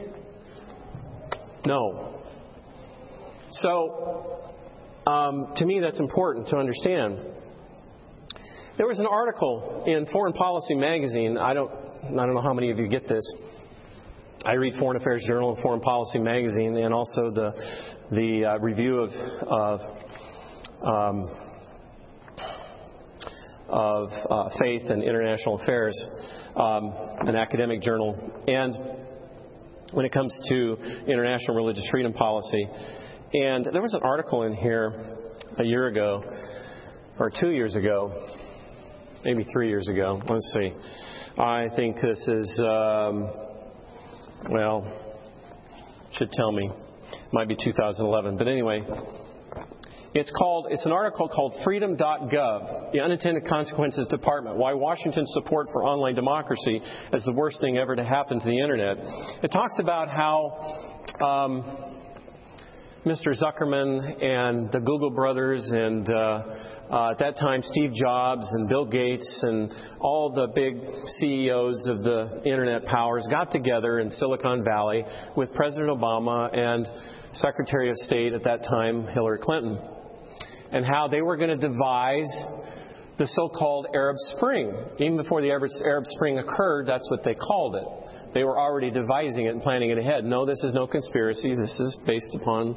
No. So, um, to me, that's important to understand. There was an article in Foreign Policy magazine. I don't, I don't know how many of you get this. I read Foreign Affairs Journal and Foreign Policy magazine, and also the the uh, review of of, um, of uh, Faith and International Affairs, um, an academic journal. And when it comes to international religious freedom policy. And there was an article in here a year ago, or two years ago, maybe three years ago. Let's see. I think this is, um, well, should tell me. Might be two thousand eleven. But anyway, it's called. It's an article called Freedom dot gov, the Unintended Consequences Department, Why Washington's Support for Online Democracy is the Worst Thing Ever to Happen to the Internet. It talks about how Um, Mister Zuckerman and the Google brothers and uh, uh, at that time Steve Jobs and Bill Gates and all the big C E Os of the Internet powers got together in Silicon Valley with President Obama and Secretary of State at that time, Hillary Clinton, and how they were going to devise the so-called Arab Spring. Even before the Arab Spring occurred, that's what they called it. They were already devising it and planning it ahead. No, this is no conspiracy. This is based upon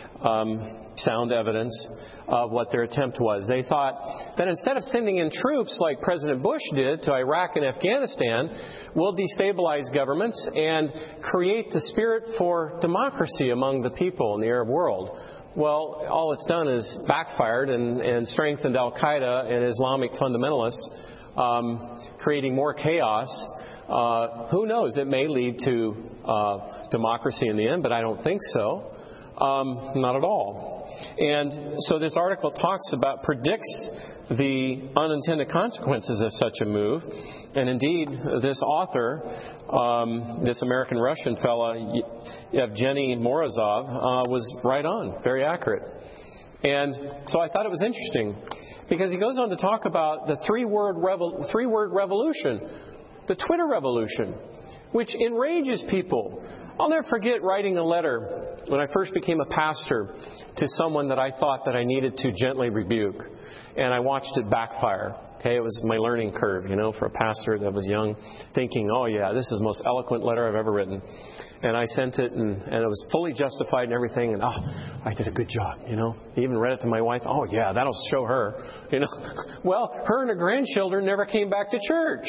um, sound evidence of what their attempt was. They thought that instead of sending in troops like President Bush did to Iraq and Afghanistan, we'll destabilize governments and create the spirit for democracy among the people in the Arab world. Well, all it's done is backfired and, and strengthened Al-Qaeda and Islamic fundamentalists, um, creating more chaos. Uh, who knows? It may lead to uh, democracy in the end, but I don't think so. Um, not at all. And so this article talks about, predicts the unintended consequences of such a move. And indeed, this author, um, this American-Russian fella, Evgeny Morozov, uh, was right on, very accurate. And so I thought it was interesting because he goes on to talk about the three-word revo- three-word revolution, the Twitter revolution, which enrages people. I'll never forget writing a letter when I first became a pastor to someone that I thought that I needed to gently rebuke. And I watched it backfire. Okay, it was my learning curve, you know, for a pastor that was young, thinking, oh yeah, this is the most eloquent letter I've ever written. And I sent it, and, and it was fully justified and everything. And, oh, I did a good job, you know. I even read it to my wife. Oh, yeah, that'll show her, you know. Well, her and her grandchildren never came back to church.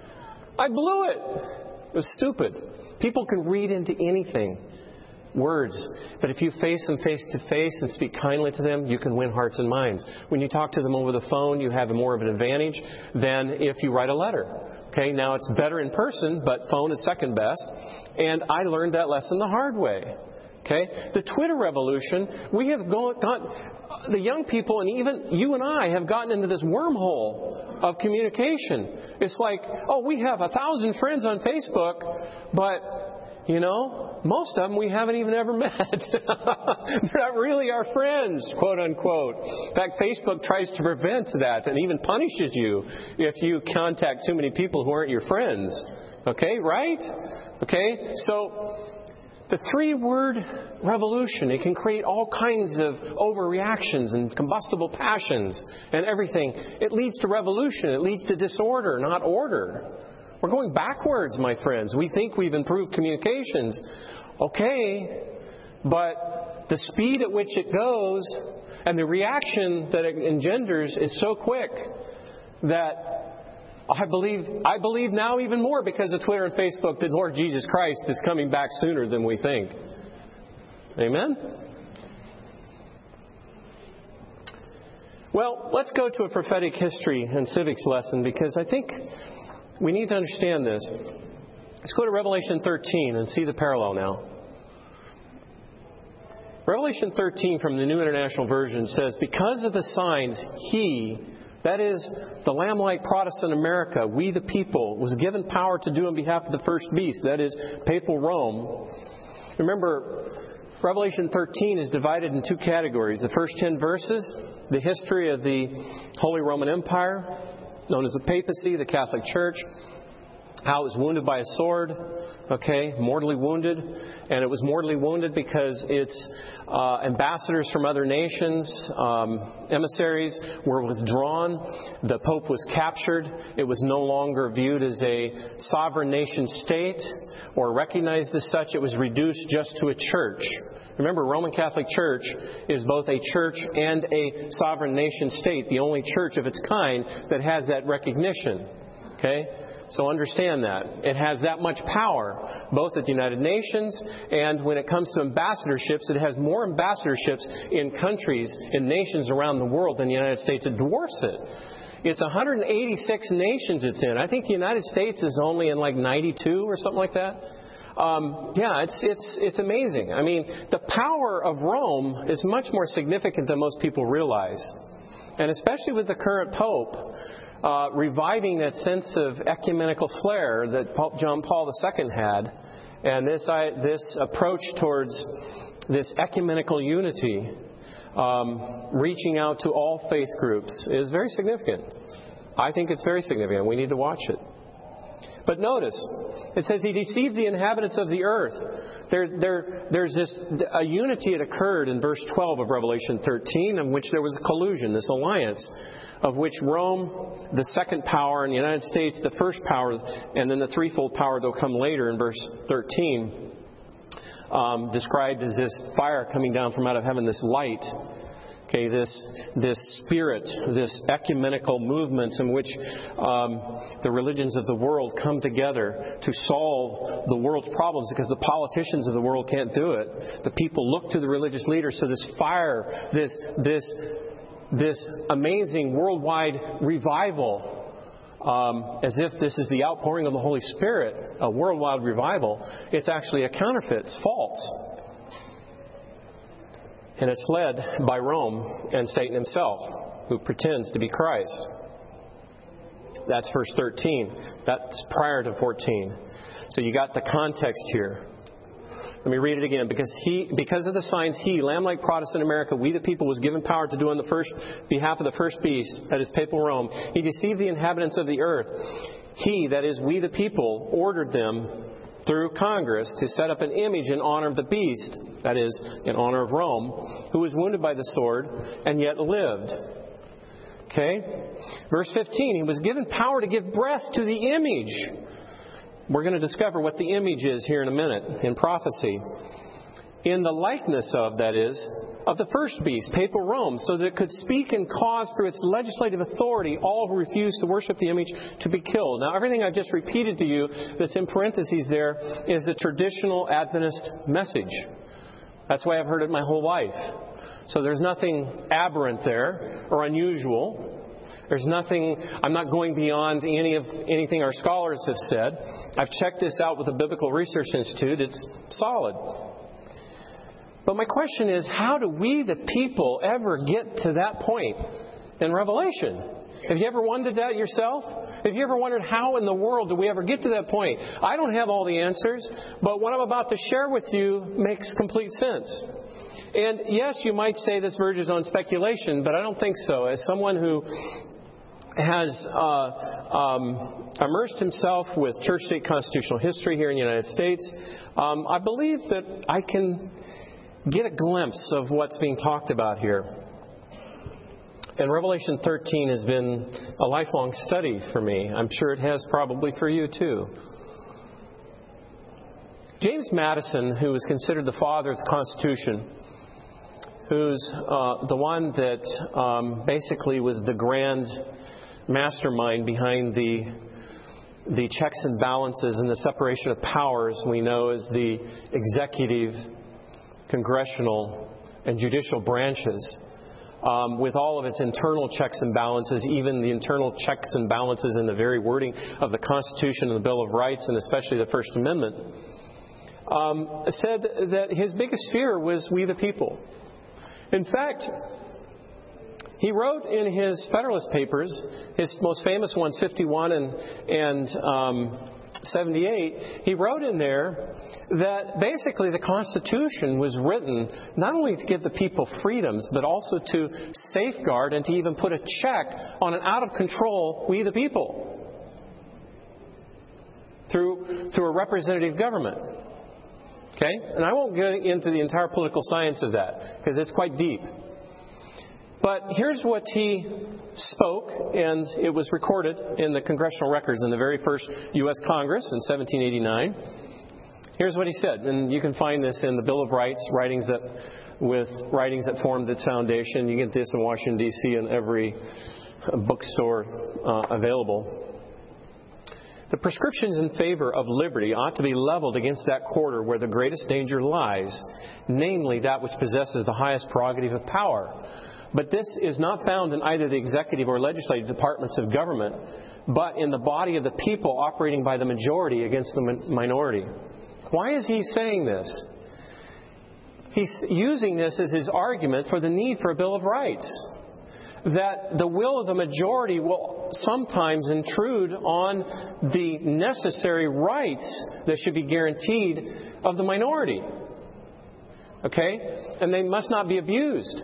I blew it. It was stupid. People can read into anything, words. But if you face them face to face and speak kindly to them, you can win hearts and minds. When you talk to them over the phone, you have more of an advantage than if you write a letter. Okay, now it's better in person, but phone is second best. And I learned that lesson the hard way. Okay, the Twitter revolution, we have got, got the young people, and even you and I have gotten into this wormhole of communication. It's like, oh, we have a thousand friends on Facebook, but, you know, most of them we haven't even ever met. They're not really our friends, quote unquote. In fact, Facebook tries to prevent that and even punishes you if you contact too many people who aren't your friends. Okay, right? Okay, so the three-word revolution, it can create all kinds of overreactions and combustible passions and everything. It leads to revolution. It leads to disorder, not order. We're going backwards, my friends. We think we've improved communications. Okay, but the speed at which it goes and the reaction that it engenders is so quick that I believe I believe now even more because of Twitter and Facebook that Lord Jesus Christ is coming back sooner than we think. Amen? Well, let's go to a prophetic history and civics lesson because I think we need to understand this. Let's go to Revelation thirteen and see the parallel now. Revelation thirteen from the New International Version says, because of the signs, He, that is, the Lamb-like Protestant America, we the people, was given power to do on behalf of the first beast, that is, papal Rome. Remember, Revelation thirteen is divided in two categories. The first ten verses, the history of the Holy Roman Empire, known as the papacy, the Catholic Church, how it was wounded by a sword, okay, mortally wounded. And it was mortally wounded because its uh, ambassadors from other nations, um, emissaries, were withdrawn. The Pope was captured. It was no longer viewed as a sovereign nation state or recognized as such. It was reduced just to a church. Remember, Roman Catholic Church is both a church and a sovereign nation state, the only church of its kind that has that recognition. Okay? So understand that. It has that much power, both at the United Nations and when it comes to ambassadorships, it has more ambassadorships in countries, in nations around the world than the United States. It dwarfs it. It's one hundred eighty-six nations it's in. I think the United States is only in like ninety-two or something like that. Um, yeah, it's it's it's amazing. I mean, the power of Rome is much more significant than most people realize. And especially with the current Pope, Uh, reviving that sense of ecumenical flair that Pope John Paul the Second had, and this I, this approach towards this ecumenical unity, um, reaching out to all faith groups, is very significant. I think it's very significant. We need to watch it. But notice, it says He deceived the inhabitants of the earth. There, there, there's this a unity that occurred in verse twelve of Revelation thirteen, in which there was a collusion, this alliance, of which Rome, the second power, and the United States, the first power, and then the threefold power that will come later in verse thirteen, um, described as this fire coming down from out of heaven, this light. Okay, this this spirit, this ecumenical movement in which um, the religions of the world come together to solve the world's problems because the politicians of the world can't do it. The people look to the religious leaders. So this fire, this this this amazing worldwide revival, um, as if this is the outpouring of the Holy Spirit, a worldwide revival, it's actually a counterfeit. It's false. And it's led by Rome and Satan himself, who pretends to be Christ. That's verse thirteen. That's prior to fourteen. So you got the context here. Let me read it again. Because he, because of the signs, He, Lamb-like Protestant America, we the people, was given power to do on the first behalf of the first beast, that is papal Rome. He deceived the inhabitants of the earth. He, that is we the people, ordered them through Congress to set up an image in honor of the beast, that is, in honor of Rome, who was wounded by the sword and yet lived. Okay? Verse fifteen, He was given power to give breath to the image. We're going to discover what the image is here in a minute in prophecy. In the likeness of, that is, of the first beast, papal Rome, so that it could speak and cause through its legislative authority all who refuse to worship the image to be killed. Now, everything I've just repeated to you that's in parentheses there is the traditional Adventist message. That's why I've heard it my whole life. So there's nothing aberrant there or unusual. There's nothing, I'm not going beyond any of anything our scholars have said. I've checked this out with the Biblical Research Institute. It's solid. But my question is, how do we, the people, ever get to that point in Revelation? Have you ever wondered that yourself? Have you ever wondered how in the world do we ever get to that point? I don't have all the answers, but what I'm about to share with you makes complete sense. And yes, you might say this verges on speculation, but I don't think so. As someone who has uh, um, immersed himself with church-state constitutional history here in the United States, um, I believe that I can get a glimpse of what's being talked about here. And Revelation thirteen has been a lifelong study for me. I'm sure it has probably for you too. James Madison, who was considered the father of the Constitution, who's uh, the one that um, basically was the grand mastermind behind the the checks and balances and the separation of powers we know as the executive, congressional, and judicial branches, um, with all of its internal checks and balances, even the internal checks and balances in the very wording of the Constitution and the Bill of Rights, and especially the First Amendment. um, said that his biggest fear was we the people. In fact, he wrote in his Federalist Papers, his most famous ones, fifty-one and, and um, seventy-eight, he wrote in there that basically the Constitution was written not only to give the people freedoms, but also to safeguard and to even put a check on an out-of-control we the people through, through a representative government. Okay? And I won't get into the entire political science of that, because it's quite deep. But here's what he spoke, and it was recorded in the congressional records in the very first U S Congress in seventeen eighty-nine. Here's what he said, and you can find this in the Bill of Rights, writings that with writings that formed its foundation. You get this in Washington, D C in every bookstore uh, available. The prescriptions in favor of liberty ought to be leveled against that quarter where the greatest danger lies, namely that which possesses the highest prerogative of power. But this is not found in either the executive or legislative departments of government, but in the body of the people operating by the majority against the minority. Why is he saying this? He's using this as his argument for the need for a Bill of Rights. That the will of the majority will sometimes intrude on the necessary rights that should be guaranteed of the minority. Okay? And they must not be abused.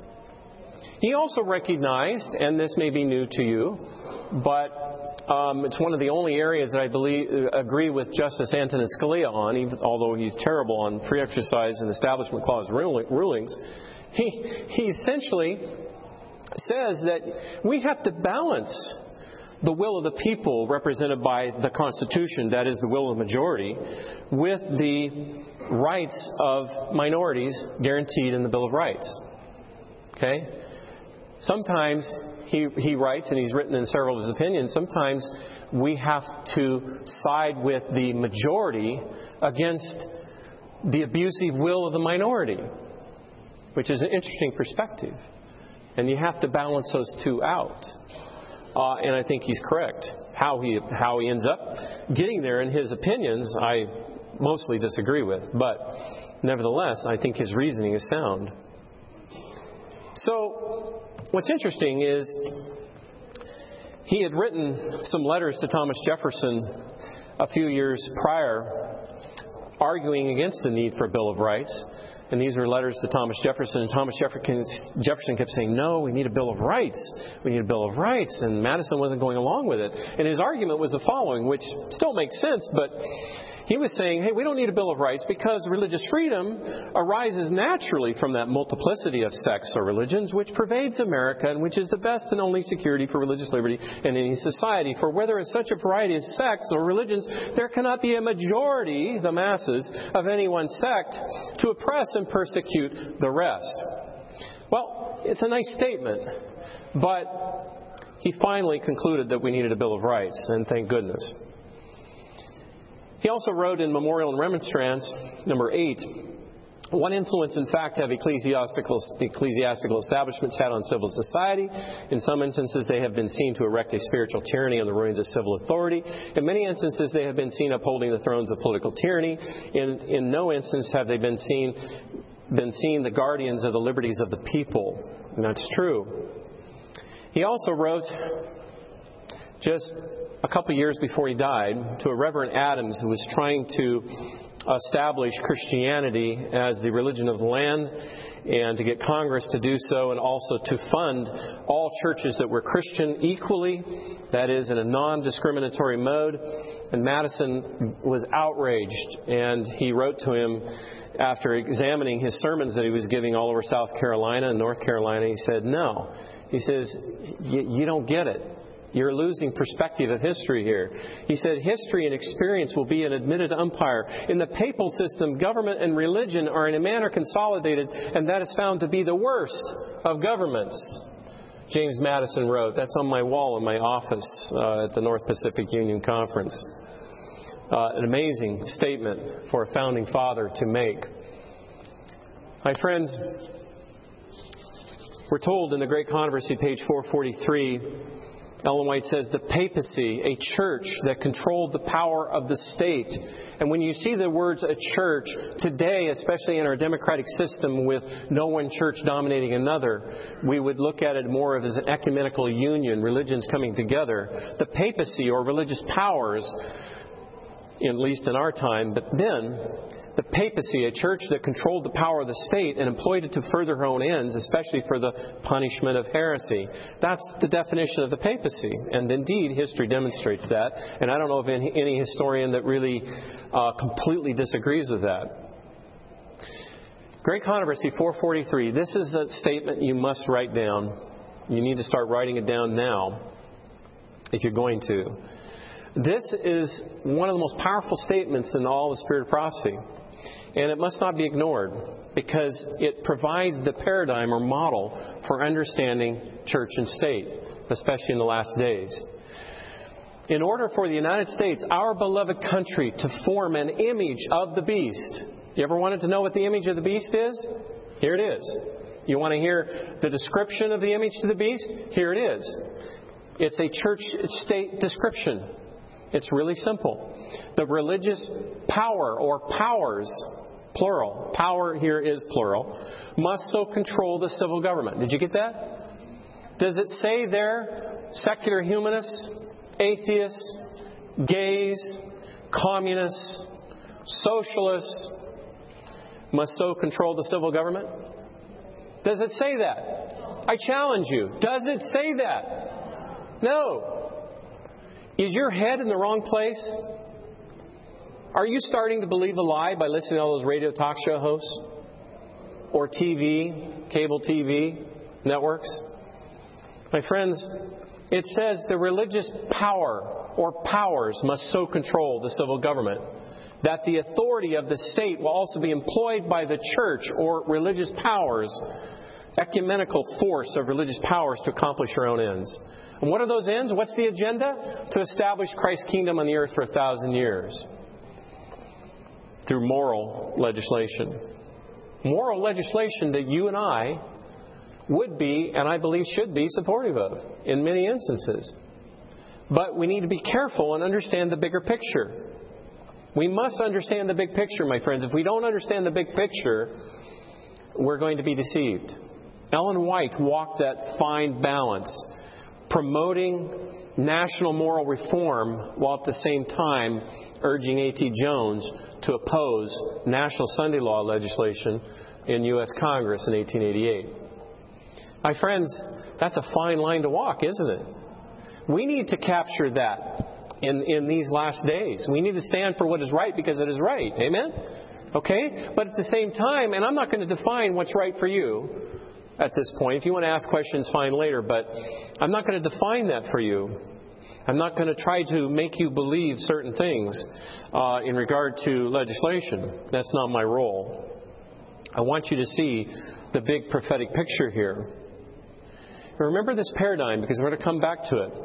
He also recognized, and this may be new to you, but um, it's one of the only areas that I believe agree with Justice Antonin Scalia on, even, although he's terrible on free exercise and Establishment Clause rulings. He, he essentially says that we have to balance the will of the people represented by the Constitution, that is the will of the majority, with the rights of minorities guaranteed in the Bill of Rights. Okay? Sometimes, he, he writes, and he's written in several of his opinions, sometimes we have to side with the majority against the abusive will of the minority, which is an interesting perspective. And you have to balance those two out. Uh, and I think he's correct. How he how he ends up getting there in his opinions, I mostly disagree with. But nevertheless, I think his reasoning is sound. So, what's interesting is he had written some letters to Thomas Jefferson a few years prior arguing against the need for a Bill of Rights. And these were letters to Thomas Jefferson. And Thomas Jefferson kept saying, no, we need a Bill of Rights. We need a Bill of Rights. And Madison wasn't going along with it. And his argument was the following, which still makes sense, but he was saying, hey, we don't need a Bill of Rights because religious freedom arises naturally from that multiplicity of sects or religions which pervades America and which is the best and only security for religious liberty in any society. For whether in such a variety of sects or religions, there cannot be a majority, the masses, of any one sect to oppress and persecute the rest. Well, it's a nice statement, but he finally concluded that we needed a Bill of Rights, and thank goodness. He also wrote in Memorial and Remonstrance, number eight, what influence, in fact, have ecclesiastical, ecclesiastical establishments had on civil society? In some instances, they have been seen to erect a spiritual tyranny on the ruins of civil authority. In many instances, they have been seen upholding the thrones of political tyranny. In, in no instance have they been seen, been seen the guardians of the liberties of the people. And that's true. He also wrote, just a couple years before he died, to a Reverend Adams who was trying to establish Christianity as the religion of the land and to get Congress to do so, and also to fund all churches that were Christian equally, that is, in a non-discriminatory mode. And Madison was outraged, and he wrote to him after examining his sermons that he was giving all over South Carolina and North Carolina. He said, no. He says, you don't get it. You're losing perspective of history here. He said, history and experience will be an admitted umpire. In the papal system, government and religion are in a manner consolidated, and that is found to be the worst of governments. James Madison wrote. That's on my wall in my office uh, at the North Pacific Union Conference. Uh, an amazing statement for a founding father to make. My friends, we're told in the Great Controversy, page four forty-three, Ellen White says, the papacy, a church that controlled the power of the state. And when you see the words a church today, especially in our democratic system with no one church dominating another, we would look at it more as an ecumenical union, religions coming together. The papacy or religious powers, at least in our time, but then the papacy, a church that controlled the power of the state and employed it to further her own ends, especially for the punishment of heresy. That's the definition of the papacy. And indeed, history demonstrates that. And I don't know of any, any historian that really uh, completely disagrees with that. Great Controversy four forty-three. This is a statement you must write down. You need to start writing it down now if you're going to. This is one of the most powerful statements in all of the Spirit of Prophecy. And it must not be ignored because it provides the paradigm or model for understanding church and state, especially in the last days. In order for the United States, our beloved country, to form an image of the beast. You ever wanted to know what the image of the beast is? Here it is. You want to hear the description of the image to the beast? Here it is. It's a church-state description. It's really simple. The religious power or powers, plural, power here is plural, must so control the civil government. Did you get that? Does it say there secular humanists, atheists, gays, communists, socialists must so control the civil government? Does it say that? I challenge you. Does it say that? No. Is your head in the wrong place? Are you starting to believe a lie by listening to all those radio talk show hosts? Or T V, cable T V networks? My friends, it says the religious power or powers must so control the civil government that the authority of the state will also be employed by the church or religious powers, ecumenical force of religious powers to accomplish her own ends. And what are those ends? What's the agenda? To establish Christ's kingdom on the earth for a thousand years. Through moral legislation. Moral legislation that you and I would be, and I believe should be, supportive of in many instances. But we need to be careful and understand the bigger picture. We must understand the big picture, my friends. If we don't understand the big picture, we're going to be deceived. Ellen White walked that fine balance, promoting national moral reform while at the same time urging A T Jones to oppose national Sunday law legislation in U S Congress in eighteen eighty-eight. My friends, that's a fine line to walk, isn't it? We need to capture that in, in these last days. We need to stand for what is right because it is right. Amen? Okay? But at the same time, and I'm not going to define what's right for you at this point. If you want to ask questions, fine later. But I'm not going to define that for you. I'm not going to try to make you believe certain things uh, in regard to legislation. That's not my role. I want you to see the big prophetic picture here. And remember this paradigm because we're going to come back to it.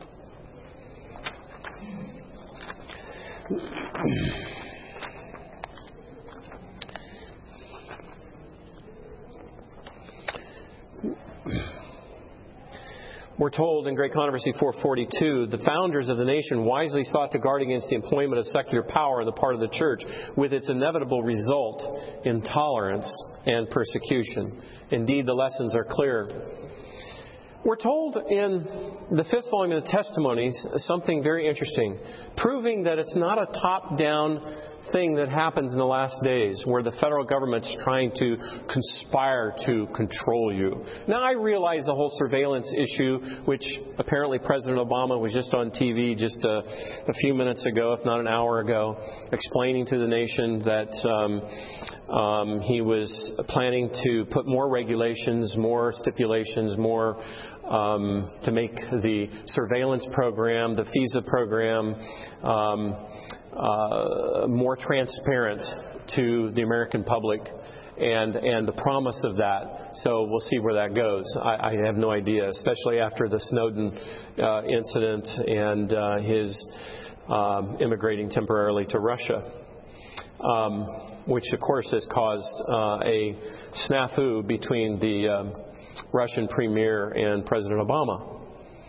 We're told in Great Controversy four forty-two, the founders of the nation wisely sought to guard against the employment of secular power on the part of the church, with its inevitable result, intolerance and persecution. Indeed, the lessons are clear. We're told in the fifth volume of the Testimonies something very interesting, proving that it's not a top-down thing that happens in the last days where the federal government's trying to conspire to control you. Now, I realize the whole surveillance issue, which apparently President Obama was just on T V just a, a few minutes ago, if not an hour ago, explaining to the nation that um, um, he was planning to put more regulations, more stipulations, more um, to make the surveillance program, the FISA program, um, Uh, more transparent to the American public and and the promise of that. So we'll see where that goes. I, I have no idea, especially after the Snowden uh, incident and uh, his um, immigrating temporarily to Russia, um, which of course has caused uh, a snafu between the um, Russian premier and President Obama.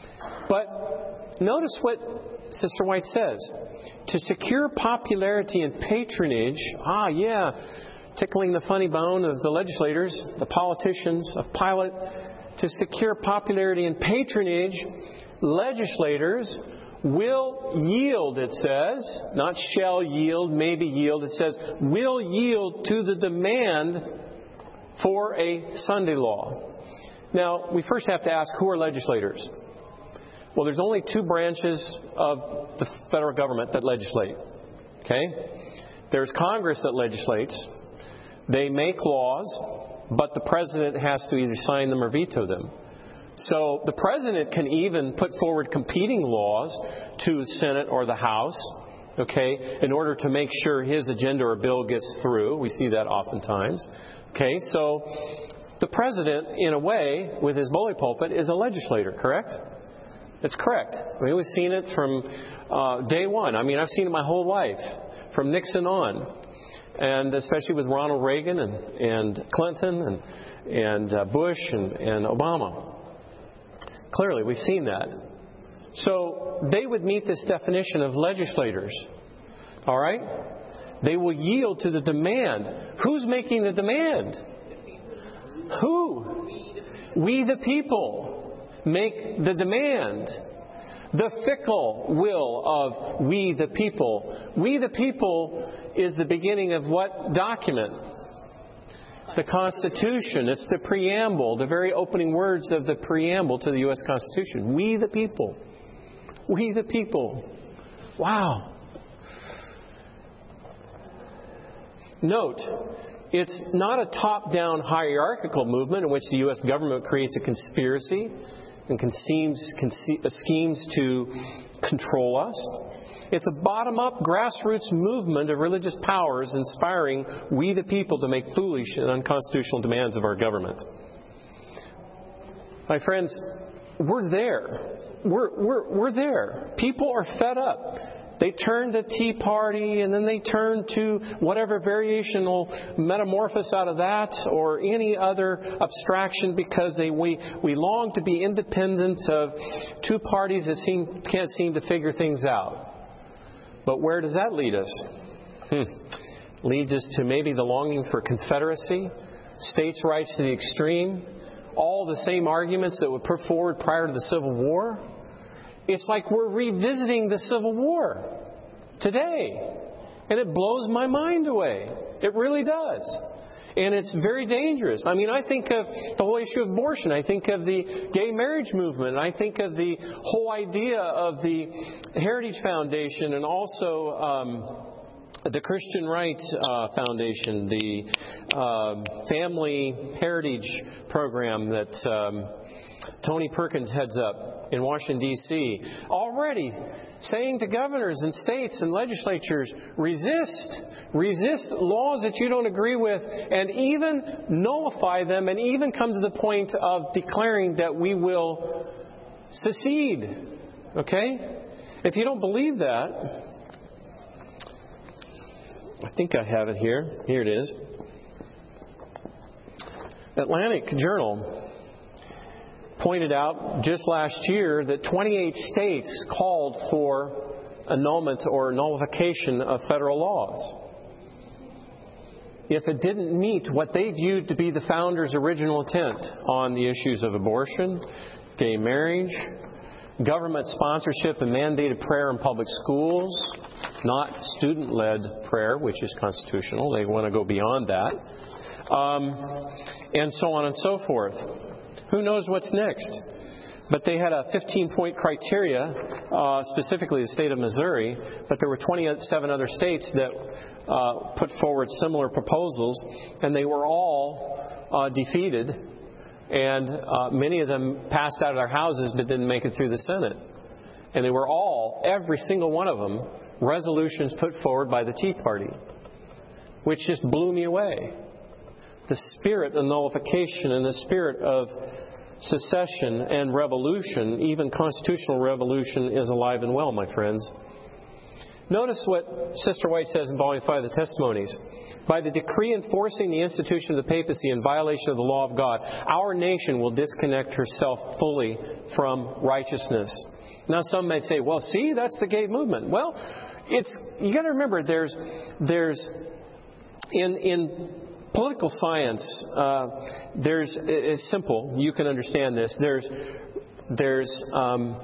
But notice what Sister White says. To secure popularity and patronage, ah, yeah, tickling the funny bone of the legislators, the politicians, of Pilate. To secure popularity and patronage, legislators will yield, it says, not shall yield, maybe yield, it says, will yield to the demand for a Sunday law. Now, we first have to ask, who are legislators? Well, there's only two branches of the federal government that legislate. Okay? There's Congress that legislates. They make laws, but the President has to either sign them or veto them. So the President can even put forward competing laws to the Senate or the House, okay, in order to make sure his agenda or bill gets through. We see that oftentimes. Okay, so the President, in a way, with his bully pulpit, is a legislator, correct? That's correct. I mean, we've seen it from uh, day one. I mean, I've seen it my whole life, from Nixon on, and especially with Ronald Reagan and, and Clinton and, and uh, Bush and, and Obama. Clearly, we've seen that. So they would meet this definition of legislators. All right? They will yield to the demand. Who's making the demand? Who? We the people make the demand. The fickle will of we the people. We the people is the beginning of what document? The Constitution. It's the preamble, the very opening words of the preamble to the U S Constitution. We the people. We the people. Wow. Note, it's not a top-down hierarchical movement in which the U S government creates a conspiracy and schemes, schemes to control us. It's a bottom-up grassroots movement of religious powers inspiring we the people to make foolish and unconstitutional demands of our government. My friends, we're there. We're, we're, we're there. People are fed up. They turn to Tea Party, and then they turn to whatever variational metamorphosis out of that or any other abstraction because they, we, we long to be independent of two parties that seem, can't seem to figure things out. But where does that lead us? Hmm. Leads us to maybe the longing for confederacy, states' rights to the extreme, all the same arguments that were put forward prior to the Civil War. It's like we're revisiting the Civil War today. And it blows my mind away. It really does. And it's very dangerous. I mean, I think of the whole issue of abortion. I think of the gay marriage movement. I think of the whole idea of the Heritage Foundation and also um, the Christian Right uh, Foundation, the um, Family Heritage Program that um, Tony Perkins heads up in Washington, D C, already saying to governors and states and legislatures, resist, resist laws that you don't agree with, and even nullify them, and even come to the point of declaring that we will secede. Okay? If you don't believe that, I think I have it here. Here it is. Atlantic Journal pointed out just last year that twenty-eight states called for annulment or nullification of federal laws. If it didn't meet what they viewed to be the founders' original intent on the issues of abortion, gay marriage, government sponsorship and mandated prayer in public schools, not student-led prayer, which is constitutional. They want to go beyond that. Um, and so on and so forth. Who knows what's next? But they had a fifteen-point criteria, uh, specifically the state of Missouri, but there were twenty-seven other states that uh, put forward similar proposals, and they were all uh, defeated, and uh, many of them passed out of their houses but didn't make it through the Senate. And they were all, every single one of them, resolutions put forward by the Tea Party, which just blew me away. The spirit of nullification and the spirit of secession and revolution, even constitutional revolution, is alive and well, my friends. Notice what Sister White says in Volume five of the Testimonies. By the decree enforcing the institution of the papacy in violation of the law of God, our nation will disconnect herself fully from righteousness. Now some might say, well, see, that's the gay movement. Well, it's you got to remember there's there's in in political science uh, there's it's simple. You can understand this. There's there's um,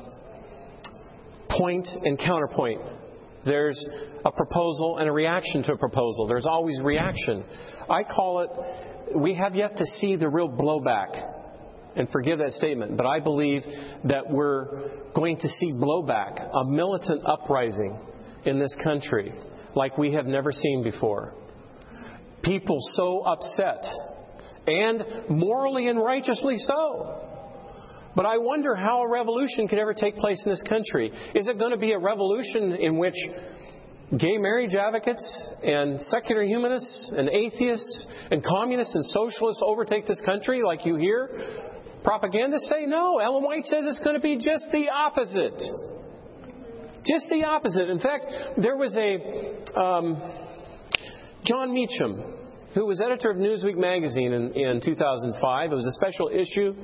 point and counterpoint. There's a proposal and a reaction to a proposal. There's always reaction. I call it, we have yet to see the real blowback. And forgive that statement, but I believe that we're going to see blowback, a militant uprising in this country like we have never seen before. People so upset, and morally and righteously so. But I wonder how a revolution could ever take place in this country. Is it going to be a revolution in which gay marriage advocates and secular humanists and atheists and communists and socialists overtake this country like you hear propagandists say? No, Ellen White says it's going to be just the opposite. Just the opposite. In fact, there was a um, John Meacham, who was editor of Newsweek magazine in, in two thousand five. It was a special issue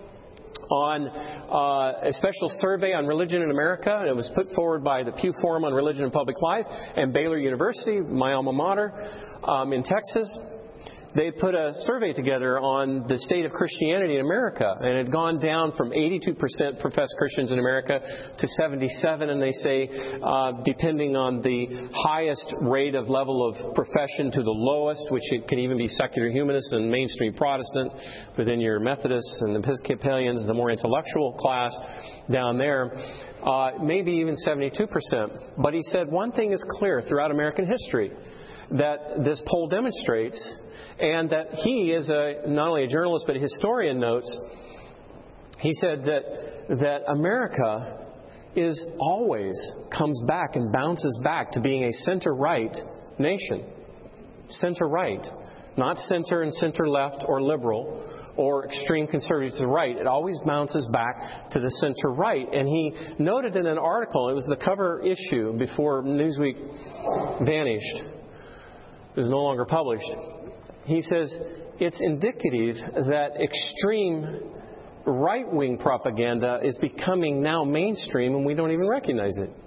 on uh, a special survey on religion in America. And it was put forward by the Pew Forum on Religion and Public Life and Baylor University, my alma mater, um, in Texas. They had put a survey together on the state of Christianity in America, and it had gone down from eighty-two percent professed Christians in America to seventy-seven, and they say, uh, depending on the highest rate of level of profession to the lowest, which it can even be secular humanists and mainstream Protestant, but then your Methodists and Episcopalians, the more intellectual class down there, uh, maybe even seventy-two percent. But he said one thing is clear throughout American history that this poll demonstrates, and that he is a, not only a journalist but a historian notes, he said that that America is always comes back and bounces back to being a center-right nation. Center-right. Not center and center-left or liberal or extreme conservative to the right. It always bounces back to the center-right. And he noted in an article, it was the cover issue before Newsweek vanished. It was no longer published. He says it's indicative that extreme right-wing propaganda is becoming now mainstream and we don't even recognize it.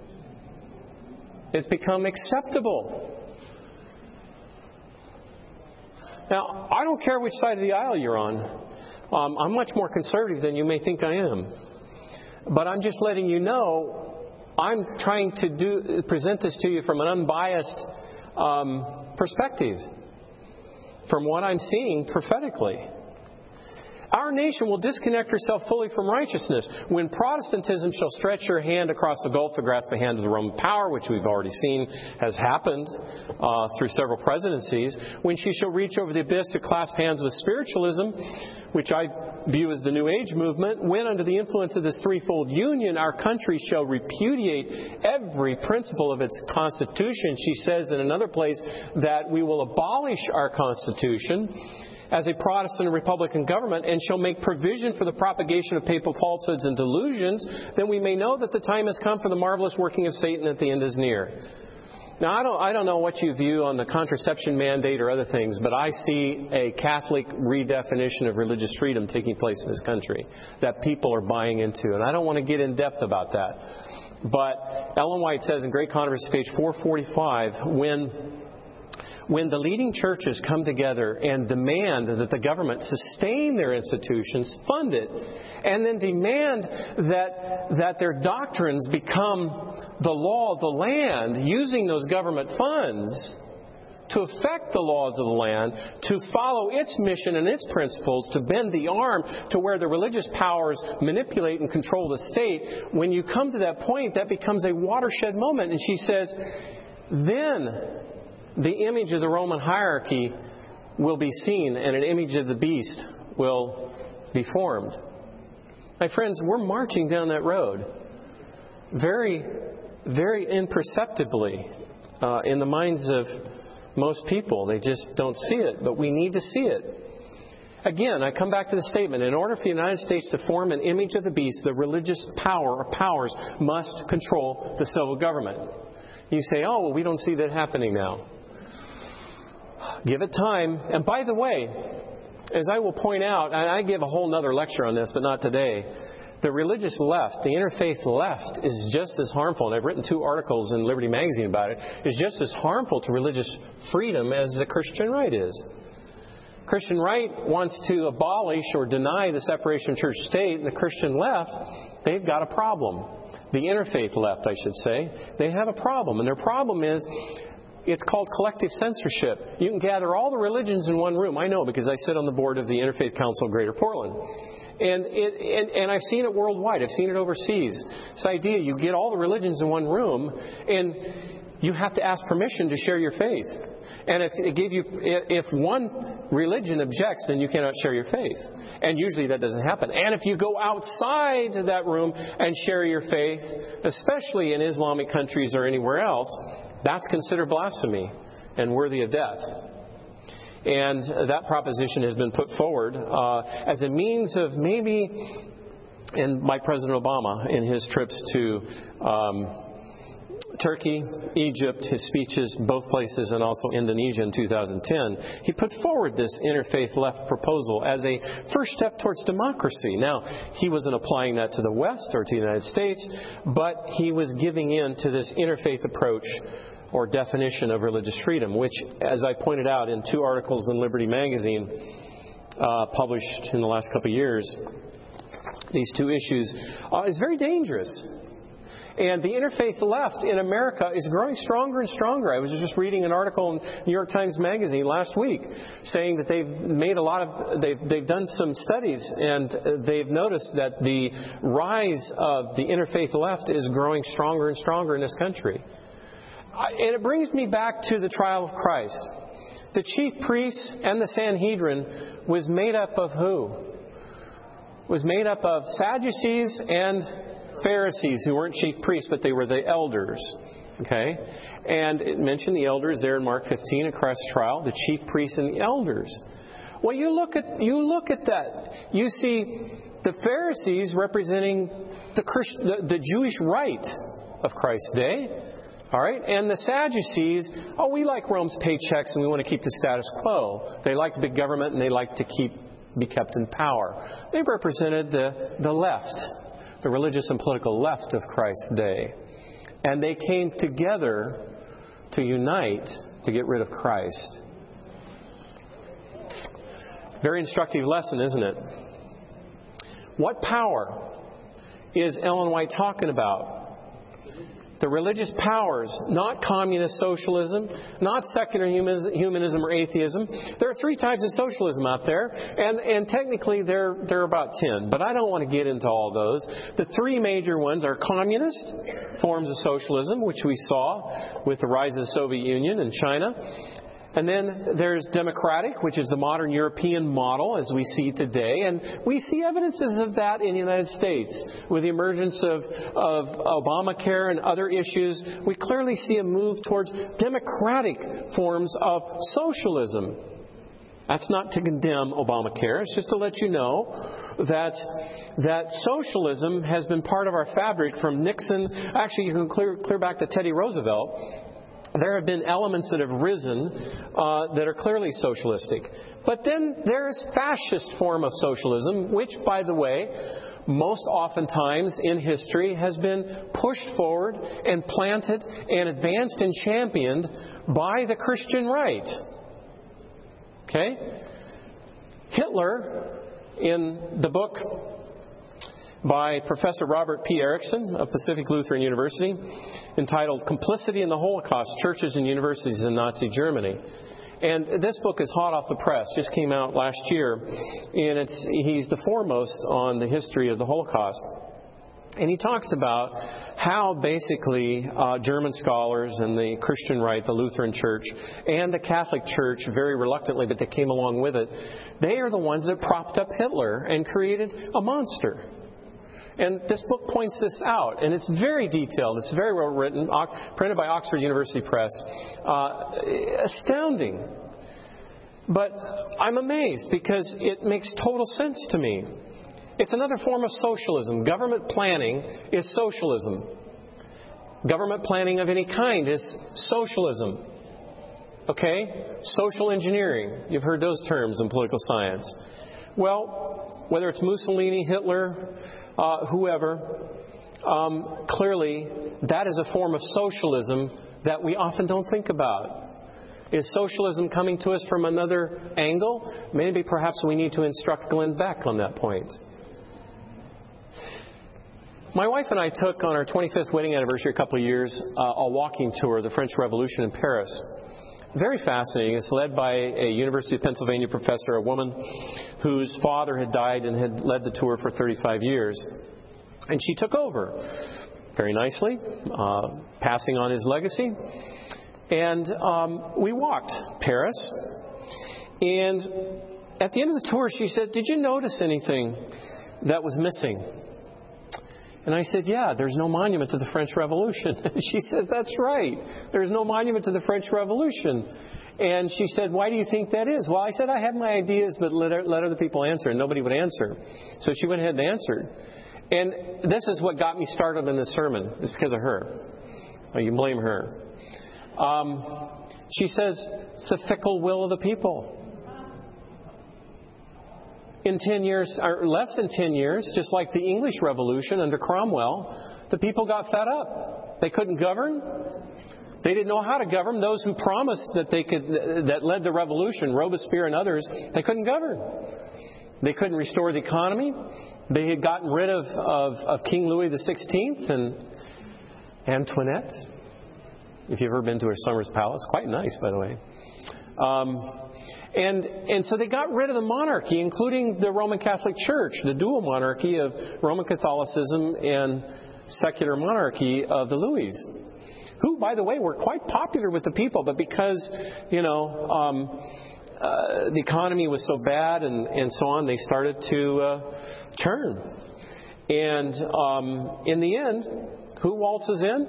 It's become acceptable. Now, I don't care which side of the aisle you're on. Um, I'm much more conservative than you may think I am. But I'm just letting you know I'm trying to do present this to you from an unbiased um, perspective, from what I'm seeing prophetically. Our nation will disconnect herself fully from righteousness. When Protestantism shall stretch her hand across the gulf to grasp the hand of the Roman power, which we've already seen has happened uh, through several presidencies. When she shall reach over the abyss to clasp hands with spiritualism, which I view as the New Age movement. When under the influence of this threefold union, our country shall repudiate every principle of its Constitution. She says in another place that we will abolish our Constitution as a Protestant and Republican government, and shall make provision for the propagation of papal falsehoods and delusions, then we may know that the time has come for the marvelous working of Satan, at the end is near. Now, I don't, I don't know what you view on the contraception mandate or other things, but I see a Catholic redefinition of religious freedom taking place in this country that people are buying into. And I don't want to get in depth about that. But Ellen White says in Great Controversy, page four forty-five, when... When the leading churches come together and demand that the government sustain their institutions, fund it, and then demand that that their doctrines become the law of the land, using those government funds to affect the laws of the land, to follow its mission and its principles, to bend the arm to where the religious powers manipulate and control the state, when you come to that point, that becomes a watershed moment. And she says, then the image of the Roman hierarchy will be seen, and an image of the beast will be formed. My friends, we're marching down that road very, very imperceptibly uh, in the minds of most people. They just don't see it, but we need to see it. Again, I come back to the statement. In order for the United States to form an image of the beast, the religious power or powers must control the civil government. You say, oh, well, we don't see that happening now. Give it time. And by the way, as I will point out, and I give a whole other lecture on this, but not today, the religious left, the interfaith left, is just as harmful, and I've written two articles in Liberty Magazine about it, is just as harmful to religious freedom as the Christian right is. Christian right wants to abolish or deny the separation of church-state, and the Christian left, they've got a problem. The interfaith left, I should say, they have a problem. And their problem is, it's called collective censorship. You can gather all the religions in one room. I know because I sit on the board of the Interfaith Council of Greater Portland. And, it, and, and I've seen it worldwide. I've seen it overseas. This idea, you get all the religions in one room, and you have to ask permission to share your faith. And if it gave you, if one religion objects, then you cannot share your faith. And usually that doesn't happen. And if you go outside that room and share your faith, especially in Islamic countries or anywhere else, that's considered blasphemy and worthy of death. And that proposition has been put forward uh, as a means of maybe, and by President Obama in his trips to um, Turkey, Egypt, his speeches, both places, and also Indonesia in two thousand ten, he put forward this interfaith left proposal as a first step towards democracy. Now, he wasn't applying that to the West or to the United States, but he was giving in to this interfaith approach or definition of religious freedom, which, as I pointed out in two articles in Liberty Magazine, uh, published in the last couple of years, these two issues, uh, is very dangerous. And the interfaith left in America is growing stronger and stronger. I was just reading an article in New York Times Magazine last week saying that they've made a lot of, they've, they've done some studies, and they've noticed that the rise of the interfaith left is growing stronger and stronger in this country. And it brings me back to the trial of Christ. The chief priests and the Sanhedrin was made up of who? Was made up of Sadducees and Pharisees, who weren't chief priests, but they were the elders. Okay? And it mentioned the elders there in Mark fifteen at Christ's trial, the chief priests and the elders. Well, you look at you look at that. You see the Pharisees representing the, Christ, the, the Jewish rite of Christ's day. All right? And the Sadducees, oh, we like Rome's paychecks and we want to keep the status quo. They like big government and they like to keep be kept in power. They represented the, the left, the religious and political left of Christ's day. And they came together to unite to get rid of Christ. Very instructive lesson, isn't it? What power is Ellen White talking about? The religious powers, not communist socialism, not secular humanism or atheism. There are three types of socialism out there, and, and technically there, there are about ten. But I don't want to get into all those. The three major ones are communist forms of socialism, which we saw with the rise of the Soviet Union and China. And then there's democratic, which is the modern European model as we see today. And we see evidences of that in the United States. With the emergence of, of Obamacare and other issues, we clearly see a move towards democratic forms of socialism. That's not to condemn Obamacare. It's just to let you know that that socialism has been part of our fabric from Nixon. Actually, you can clear, clear back to Teddy Roosevelt. There have been elements that have risen uh, that are clearly socialistic. But then there is fascist form of socialism, which, by the way, most oftentimes in history has been pushed forward and planted and advanced and championed by the Christian right. Okay? Hitler, in the book by Professor Robert P. Erickson of Pacific Lutheran University, entitled Complicity in the Holocaust, Churches and Universities in Nazi Germany. And this book is hot off the press, just came out last year, and it's, he's the foremost on the history of the Holocaust. And he talks about how basically uh, German scholars and the Christian right, the Lutheran Church, and the Catholic Church, very reluctantly, but they came along with it, they are the ones that propped up Hitler and created a monster. And this book points this out, and it's very detailed. It's very well written, printed by Oxford University Press. Uh, astounding. But I'm amazed because it makes total sense to me. It's another form of socialism. Government planning is socialism. Government planning of any kind is socialism. Okay? Social engineering. You've heard those terms in political science. Well, whether it's Mussolini, Hitler, uh, whoever, um, clearly that is a form of socialism that we often don't think about. Is socialism coming to us from another angle? Maybe perhaps we need to instruct Glenn Beck on that point. My wife and I took on our twenty-fifth wedding anniversary a couple of years uh, a walking tour of the French Revolution in Paris. Very fascinating. It's led by a University of Pennsylvania professor, a woman whose father had died and had led the tour for thirty-five years. And she took over very nicely, uh, passing on his legacy. And um, we walked Paris. And at the end of the tour, she said, "Did you notice anything that was missing?" And I said, "Yeah, there's no monument to the French Revolution." She says, "That's right. There's no monument to the French Revolution." And she said, "Why do you think that is?" Well, I said, "I have my ideas, but let, let other people answer." And nobody would answer. So she went ahead and answered. And this is what got me started in this sermon. It's because of her. So you can blame her. Um, she says, "It's the fickle will of the people." In ten years, or less than ten years, just like the English Revolution under Cromwell, the people got fed up. They couldn't govern. They didn't know how to govern. Those who promised that they could, that led the revolution, Robespierre and others, they couldn't govern. They couldn't restore the economy. They had gotten rid of, of, of King Louis the sixteenth and Antoinette. If you've ever been to her Summer's Palace, quite nice, by the way. Um, And and so they got rid of the monarchy, including the Roman Catholic Church, the dual monarchy of Roman Catholicism and secular monarchy of the Louis, who, by the way, were quite popular with the people. But because, you know, um, uh, the economy was so bad and, and so on, they started to uh, turn. And um, in the end, who waltzes in?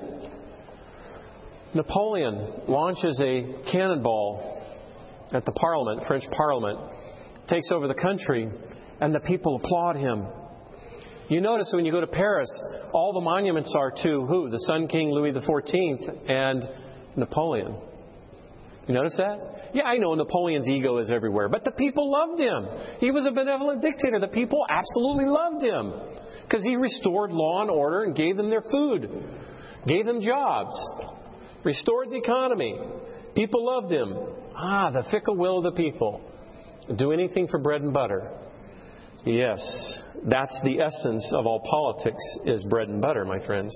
Napoleon launches a cannonball at the Parliament, French Parliament, takes over the country, and the people applaud him. You notice when you go to Paris, all the monuments are to who? The Sun King Louis the fourteenth and Napoleon. You notice that? Yeah, I know Napoleon's ego is everywhere, but the people loved him. He was a benevolent dictator. The people absolutely loved him because he restored law and order and gave them their food, gave them jobs, restored the economy. People loved him. Ah, the fickle will of the people. Do anything for bread and butter. Yes, that's the essence of all politics, is bread and butter, my friends.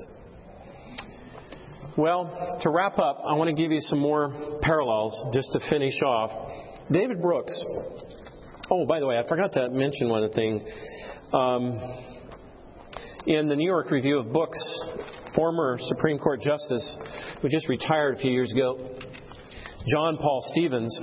Well, to wrap up, I want to give you some more parallels just to finish off. David Brooks. Oh, by the way, I forgot to mention one thing. Um, in the New York Review of Books, former Supreme Court Justice, who just retired a few years ago, John Paul Stevens,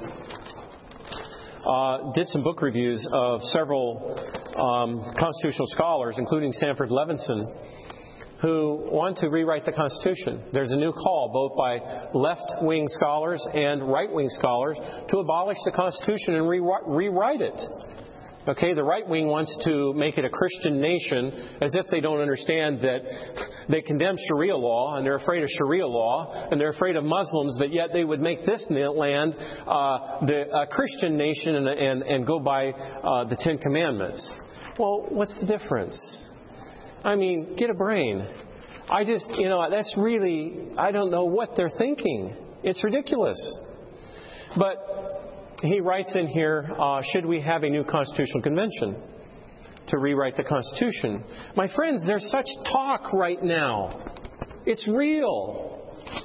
uh, did some book reviews of several um, constitutional scholars, including Sanford Levinson, who want to rewrite the Constitution. There's a new call, both by left-wing scholars and right-wing scholars, to abolish the Constitution and re- rewrite it. Okay, the right wing wants to make it a Christian nation, as if they don't understand that they condemn Sharia law and they're afraid of Sharia law and they're afraid of Muslims, but yet they would make this land uh, the a Christian nation and, and, and go by uh, the Ten Commandments. Well, what's the difference? I mean, get a brain. I just, you know, that's really, I don't know what they're thinking. It's ridiculous. But he writes in here, uh, should we have a new constitutional convention to rewrite the Constitution? My friends, there's such talk right now. It's real.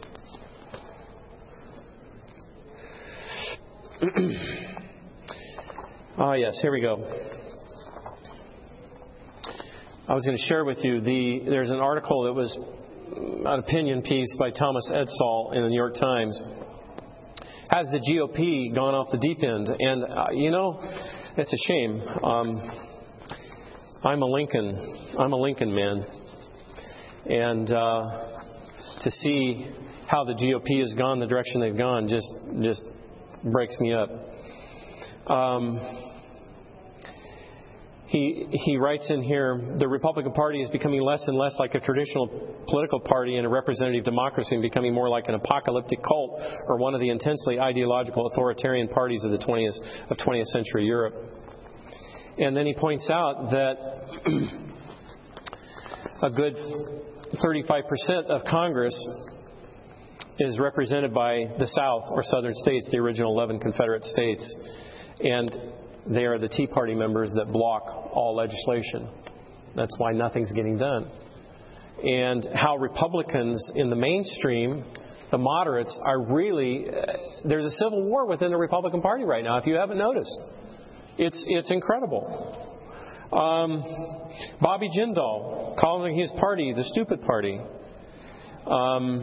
Ah, yes, here we go. I was going to share with you, the there's an article that was an opinion piece by Thomas Edsall in the New York Times. Has the G O P gone off the deep end? And, uh, you know, it's a shame. Um, I'm a Lincoln. I'm a Lincoln man. And uh, to see how the G O P has gone the direction they've gone just just breaks me up. Um, He he writes in here, the Republican Party is becoming less and less like a traditional political party in a representative democracy and becoming more like an apocalyptic cult or one of the intensely ideological authoritarian parties of the twentieth of twentieth century Europe. And then he points out that a good thirty-five percent of Congress is represented by the South or Southern states, the original eleven Confederate states. And they are the Tea Party members that block all legislation. That's why nothing's getting done. And how Republicans in the mainstream, the moderates, are really... Uh, there's a civil war within the Republican Party right now, if you haven't noticed. It's, it's incredible. Um, Bobby Jindal calling his party the stupid party. Um,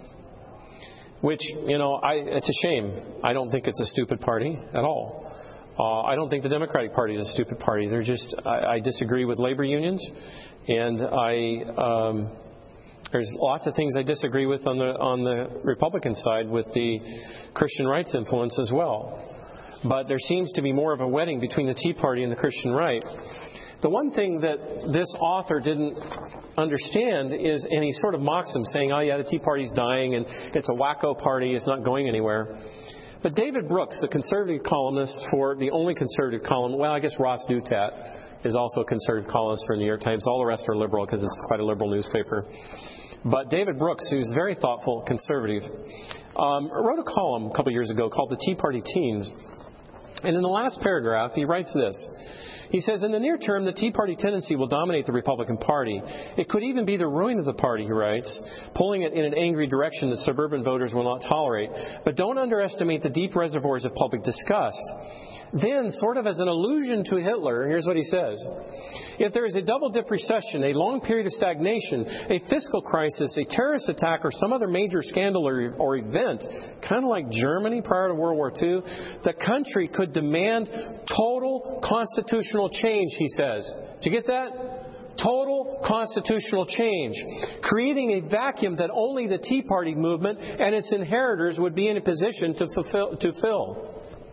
which, you know, I, it's a shame. I don't think it's a stupid party at all. Uh, I don't think the Democratic Party is a stupid party. They're just, I, I disagree with labor unions, and I, um, there's lots of things I disagree with on the on the Republican side with the Christian rights influence as well. But there seems to be more of a wedding between the Tea Party and the Christian right. The one thing that this author didn't understand is, and he sort of mocks him, saying, oh yeah, the Tea Party's dying, and it's a wacko party, it's not going anywhere. But David Brooks, the conservative columnist for the only conservative column, well, I guess Ross Douthat is also a conservative columnist for the New York Times. All the rest are liberal because it's quite a liberal newspaper. But David Brooks, who's very thoughtful conservative, um, wrote a column a couple years ago called The Tea Party Teens. And in the last paragraph, he writes this. He says, in the near term, the Tea Party tendency will dominate the Republican Party. It could even be the ruin of the party, he writes, pulling it in an angry direction that suburban voters will not tolerate. But don't underestimate the deep reservoirs of public disgust. Then, sort of as an allusion to Hitler, here's what he says. If there is a double-dip recession, a long period of stagnation, a fiscal crisis, a terrorist attack, or some other major scandal or, or event, kind of like Germany prior to World War Two, the country could demand total constitutional change, he says. Did you get that? Total constitutional change, creating a vacuum that only the Tea Party movement and its inheritors would be in a position to fulfill, to fill.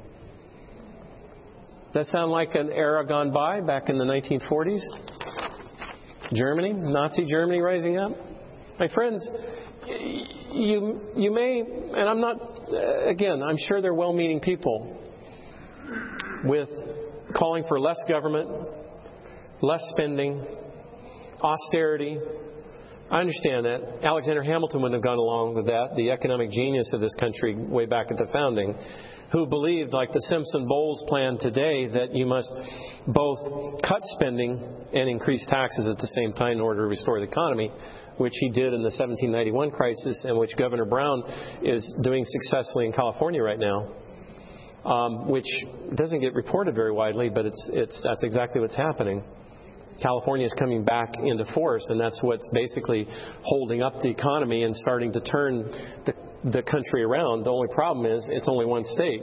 That sound like an era gone by back in the nineteen forties? Germany, Nazi Germany rising up? My friends, you you may, and I'm not, again, I'm sure they're well-meaning people with calling for less government, less spending, austerity. I understand that. Alexander Hamilton wouldn't have gone along with that, the economic genius of this country way back at the founding, who believed, like the Simpson-Bowles plan today, that you must both cut spending and increase taxes at the same time in order to restore the economy, which he did in the seventeen ninety-one crisis and which Governor Brown is doing successfully in California right now, um, which doesn't get reported very widely, but it's it's that's exactly what's happening. California is coming back into force, and that's what's basically holding up the economy and starting to turn the, the country around. The only problem is it's only one state.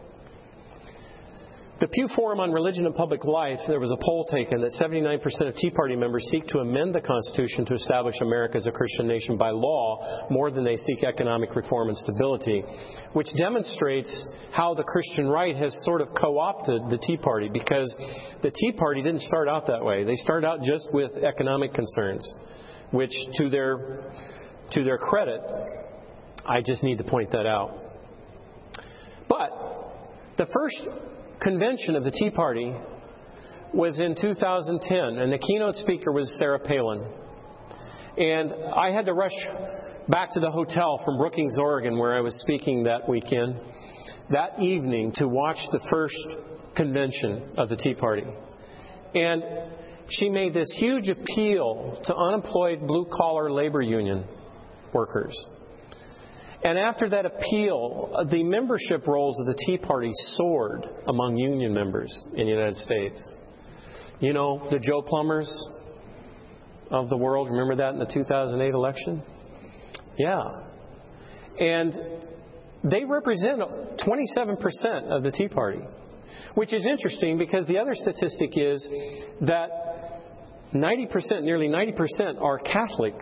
The Pew Forum on Religion and Public Life, there was a poll taken that seventy-nine percent of Tea Party members seek to amend the Constitution to establish America as a Christian nation by law more than they seek economic reform and stability, which demonstrates how the Christian right has sort of co-opted the Tea Party, because the Tea Party didn't start out that way. They started out just with economic concerns, which to their, to their credit, I just need to point that out. But the first convention of the Tea Party was in two thousand ten, and the keynote speaker was Sarah Palin. And I had to rush back to the hotel from Brookings, Oregon, where I was speaking that weekend, that evening, to watch the first convention of the Tea Party. And she made this huge appeal to unemployed blue-collar labor union workers. And after that appeal, the membership rolls of the Tea Party soared among union members in the United States. You know, the Joe Plumbers of the world, remember that in the two thousand eight election? Yeah. And they represent twenty-seven percent of the Tea Party, which is interesting because the other statistic is that ninety percent, nearly ninety percent are Catholic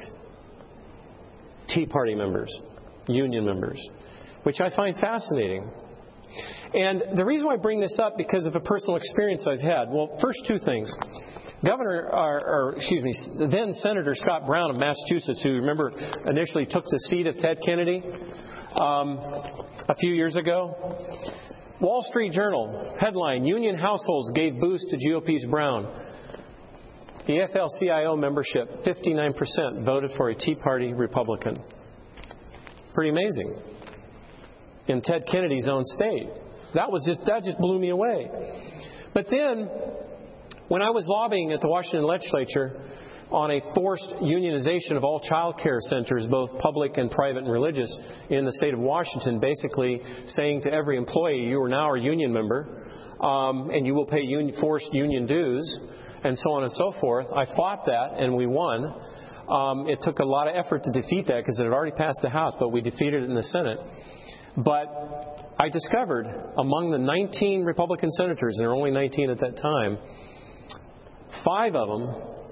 Tea Party members. Union members, which I find fascinating. And the reason why I bring this up, because of a personal experience I've had. Well, first two things. Governor, or, or excuse me, then Senator Scott Brown of Massachusetts, who, remember, initially took the seat of Ted Kennedy um, a few years ago. Wall Street Journal, headline, Union households gave boost to G O P's Brown. The F L C I O membership, fifty-nine percent voted for a Tea Party Republican. Pretty amazing. In Ted Kennedy's own state. That was just, that just blew me away. But then, when I was lobbying at the Washington legislature on a forced unionization of all child care centers, both public and private and religious, in the state of Washington, basically saying to every employee, you are now a union member, um, and you will pay union, forced union dues, and so on and so forth. I fought that, and we won. Um, it took a lot of effort to defeat that because it had already passed the House, but we defeated it in the Senate. But I discovered among the nineteen Republican senators, and there were only nineteen at that time, five of them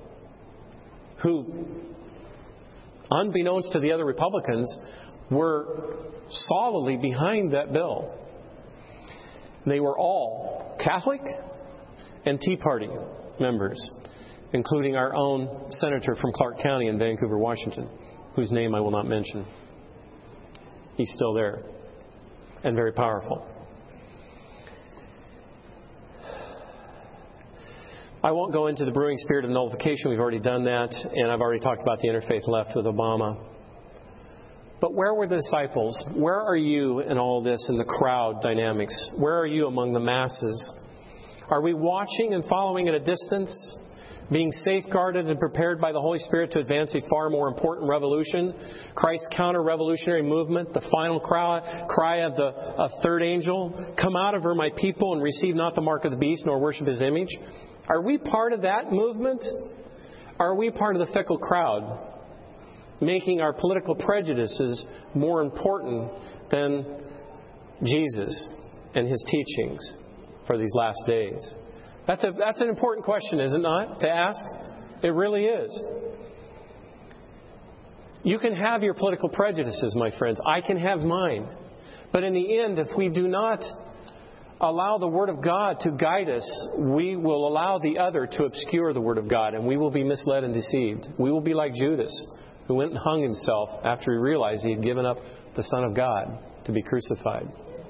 who, unbeknownst to the other Republicans, were solidly behind that bill. They were all Catholic and Tea Party members, including our own senator from Clark County in Vancouver, Washington, whose name I will not mention. He's still there and very powerful. I won't go into the brewing spirit of nullification. We've already done that, and I've already talked about the interfaith left with Obama. But where were the disciples? Where are you in all this, in the crowd dynamics? Where are you among the masses? Are we watching and following at a distance, being safeguarded and prepared by the Holy Spirit to advance a far more important revolution, Christ's counter-revolutionary movement, the final cry, cry of the of third angel, come out of her, my people, and receive not the mark of the beast, nor worship his image? Are we part of that movement? Are we part of the fickle crowd, making our political prejudices more important than Jesus and his teachings for these last days? That's a that's an important question, is it not, to ask? It really is. You can have your political prejudices, my friends. I can have mine. But in the end, if we do not allow the Word of God to guide us, we will allow the other to obscure the Word of God, and we will be misled and deceived. We will be like Judas, who went and hung himself after he realized he had given up the Son of God to be crucified.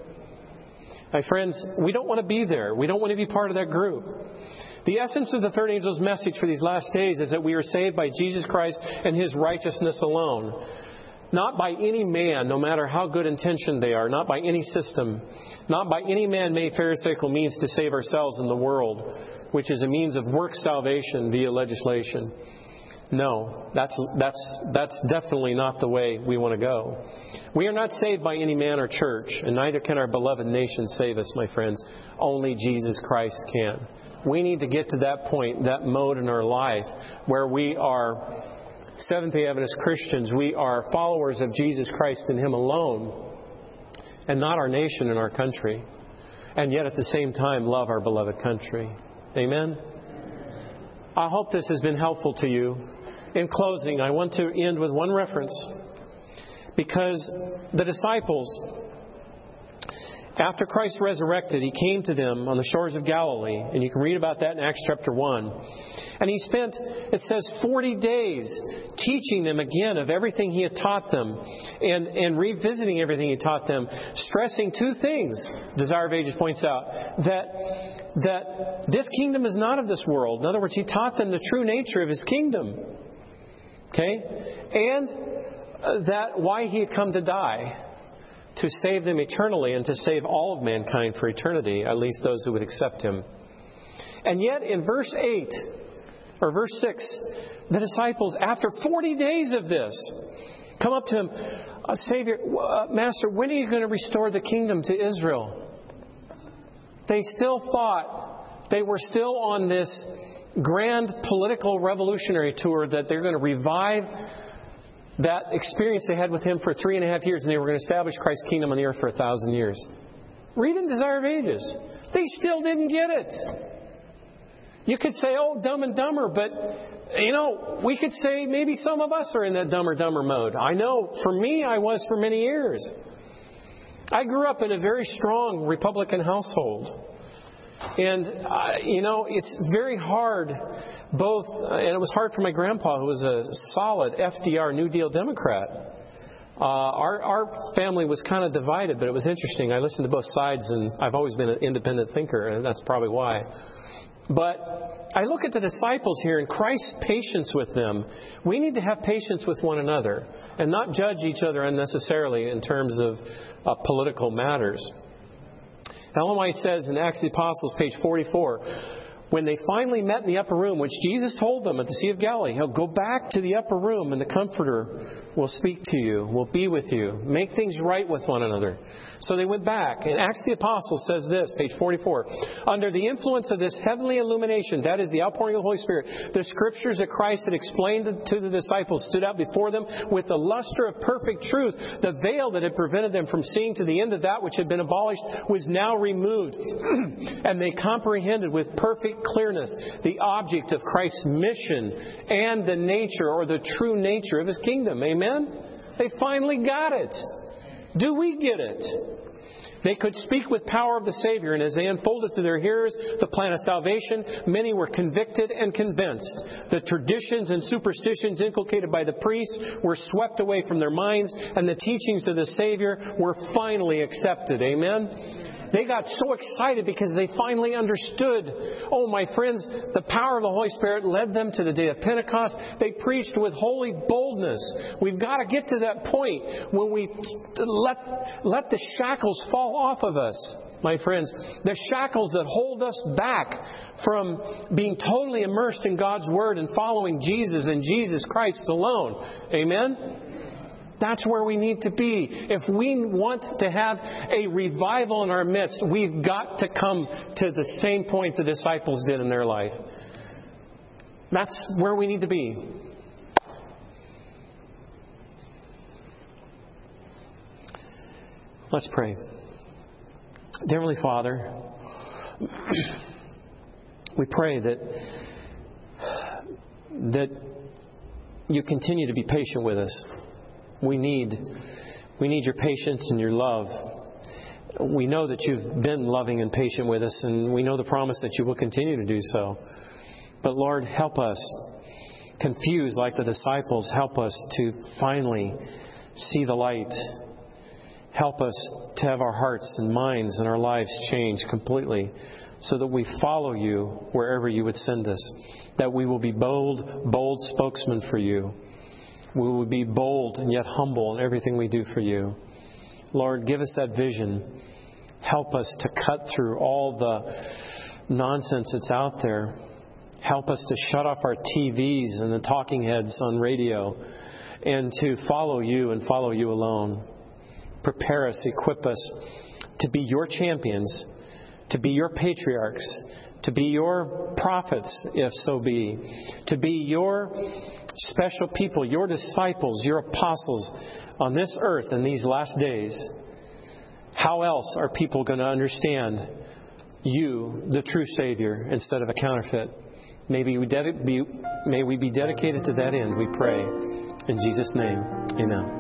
My friends, we don't want to be there. We don't want to be part of that group. The essence of the third angel's message for these last days is that we are saved by Jesus Christ and his righteousness alone. Not by any man, no matter how good intentioned they are. Not by any system. Not by any man-made pharisaical means to save ourselves in the world, which is a means of work salvation via legislation. No, that's that's that's definitely not the way we want to go. We are not saved by any man or church, and neither can our beloved nation save us, my friends. Only Jesus Christ can. We need to get to that point, that mode in our life, where we are Seventh-day Adventist Christians. We are followers of Jesus Christ and him alone, and not our nation and our country. And yet at the same time love our beloved country. Amen? I hope this has been helpful to you. In closing, I want to end with one reference. Because the disciples, after Christ resurrected, he came to them on the shores of Galilee. And you can read about that in Acts chapter one. And he spent, it says, forty days teaching them again of everything he had taught them. And, and revisiting everything he taught them. Stressing two things, Desire of Ages points out. That, that this kingdom is not of this world. In other words, he taught them the true nature of his kingdom. Okay? And that why he had come to die. To save them eternally and to save all of mankind for eternity, at least those who would accept him. And yet in verse eight, or verse six, the disciples, after forty days of this, come up to him, uh, Savior, uh, Master, when are you going to restore the kingdom to Israel? They still thought, they were still on this grand political revolutionary tour that they're going to revive that experience they had with him for three and a half years, and they were going to establish Christ's kingdom on the earth for a thousand years. Read in Desire of Ages. They still didn't get it. You could say, oh, Dumb and Dumber, but, you know, we could say maybe some of us are in that Dumber Dumber mode. I know, for me, I was for many years. I grew up in a very strong Republican household. And, uh, you know, it's very hard, both, uh, and it was hard for my grandpa, who was a solid F D R New Deal Democrat. Uh, our, our family was kind of divided, but it was interesting. I listened to both sides, and I've always been an independent thinker, and that's probably why. But I look at the disciples here and Christ's patience with them. We need to have patience with one another and not judge each other unnecessarily in terms of uh, political matters. Ellen White says in Acts of the Apostles, page forty-four, when they finally met in the upper room, which Jesus told them at the Sea of Galilee, he'll go back to the upper room and the Comforter will speak to you, will be with you, make things right with one another. So they went back. And Acts of the Apostles says this, page forty-four. Under the influence of this heavenly illumination, that is the outpouring of the Holy Spirit, the Scriptures that Christ had explained to the disciples stood out before them with the luster of perfect truth. The veil that had prevented them from seeing to the end of that which had been abolished was now removed. And they comprehended with perfect clearness the object of Christ's mission and the nature or the true nature of His kingdom. Amen? They finally got it. Do we get it? They could speak with power of the Savior, and as they unfolded to their hearers the plan of salvation, many were convicted and convinced. The traditions and superstitions inculcated by the priests were swept away from their minds, and the teachings of the Savior were finally accepted. Amen? They got so excited because they finally understood. Oh, my friends, the power of the Holy Spirit led them to the day of Pentecost. They preached with holy boldness. We've got to get to that point when we let, let the shackles fall off of us, my friends. The shackles that hold us back from being totally immersed in God's Word and following Jesus and Jesus Christ alone. Amen? That's where we need to be. If we want to have a revival in our midst, we've got to come to the same point the disciples did in their life. That's where we need to be. Let's pray. Dear Heavenly Father, we pray that that you continue to be patient with us. We need, we need your patience and your love. We know that you've been loving and patient with us, and we know the promise that you will continue to do so. But Lord, help us, confused like the disciples, help us to finally see the light. Help us to have our hearts and minds and our lives changed completely so that we follow you wherever you would send us. That we will be bold, bold spokesmen for you. We will be bold and yet humble in everything we do for you. Lord, give us that vision. Help us to cut through all the nonsense that's out there. Help us to shut off our T Vs and the talking heads on radio and to follow you and follow you alone. Prepare us, equip us to be your champions, to be your patriarchs, to be your prophets, if so be, to be your special people, your disciples, your apostles on this earth in these last days. How else are people going to understand you, the true Savior, instead of a counterfeit? May we, dedi- be, may we be dedicated to that end, we pray. In Jesus' name, amen.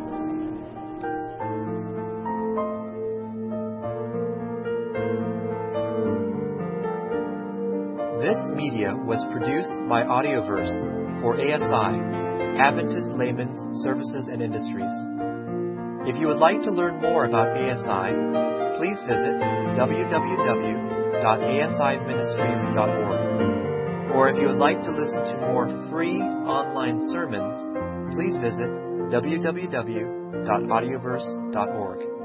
This media was produced by Audioverse for A S I, Adventist Layman's Services and Industries. If you would like to learn more about A S I, please visit w w w dot a s i ministries dot org. Or if you would like to listen to more free online sermons, please visit w w w dot audioverse dot org.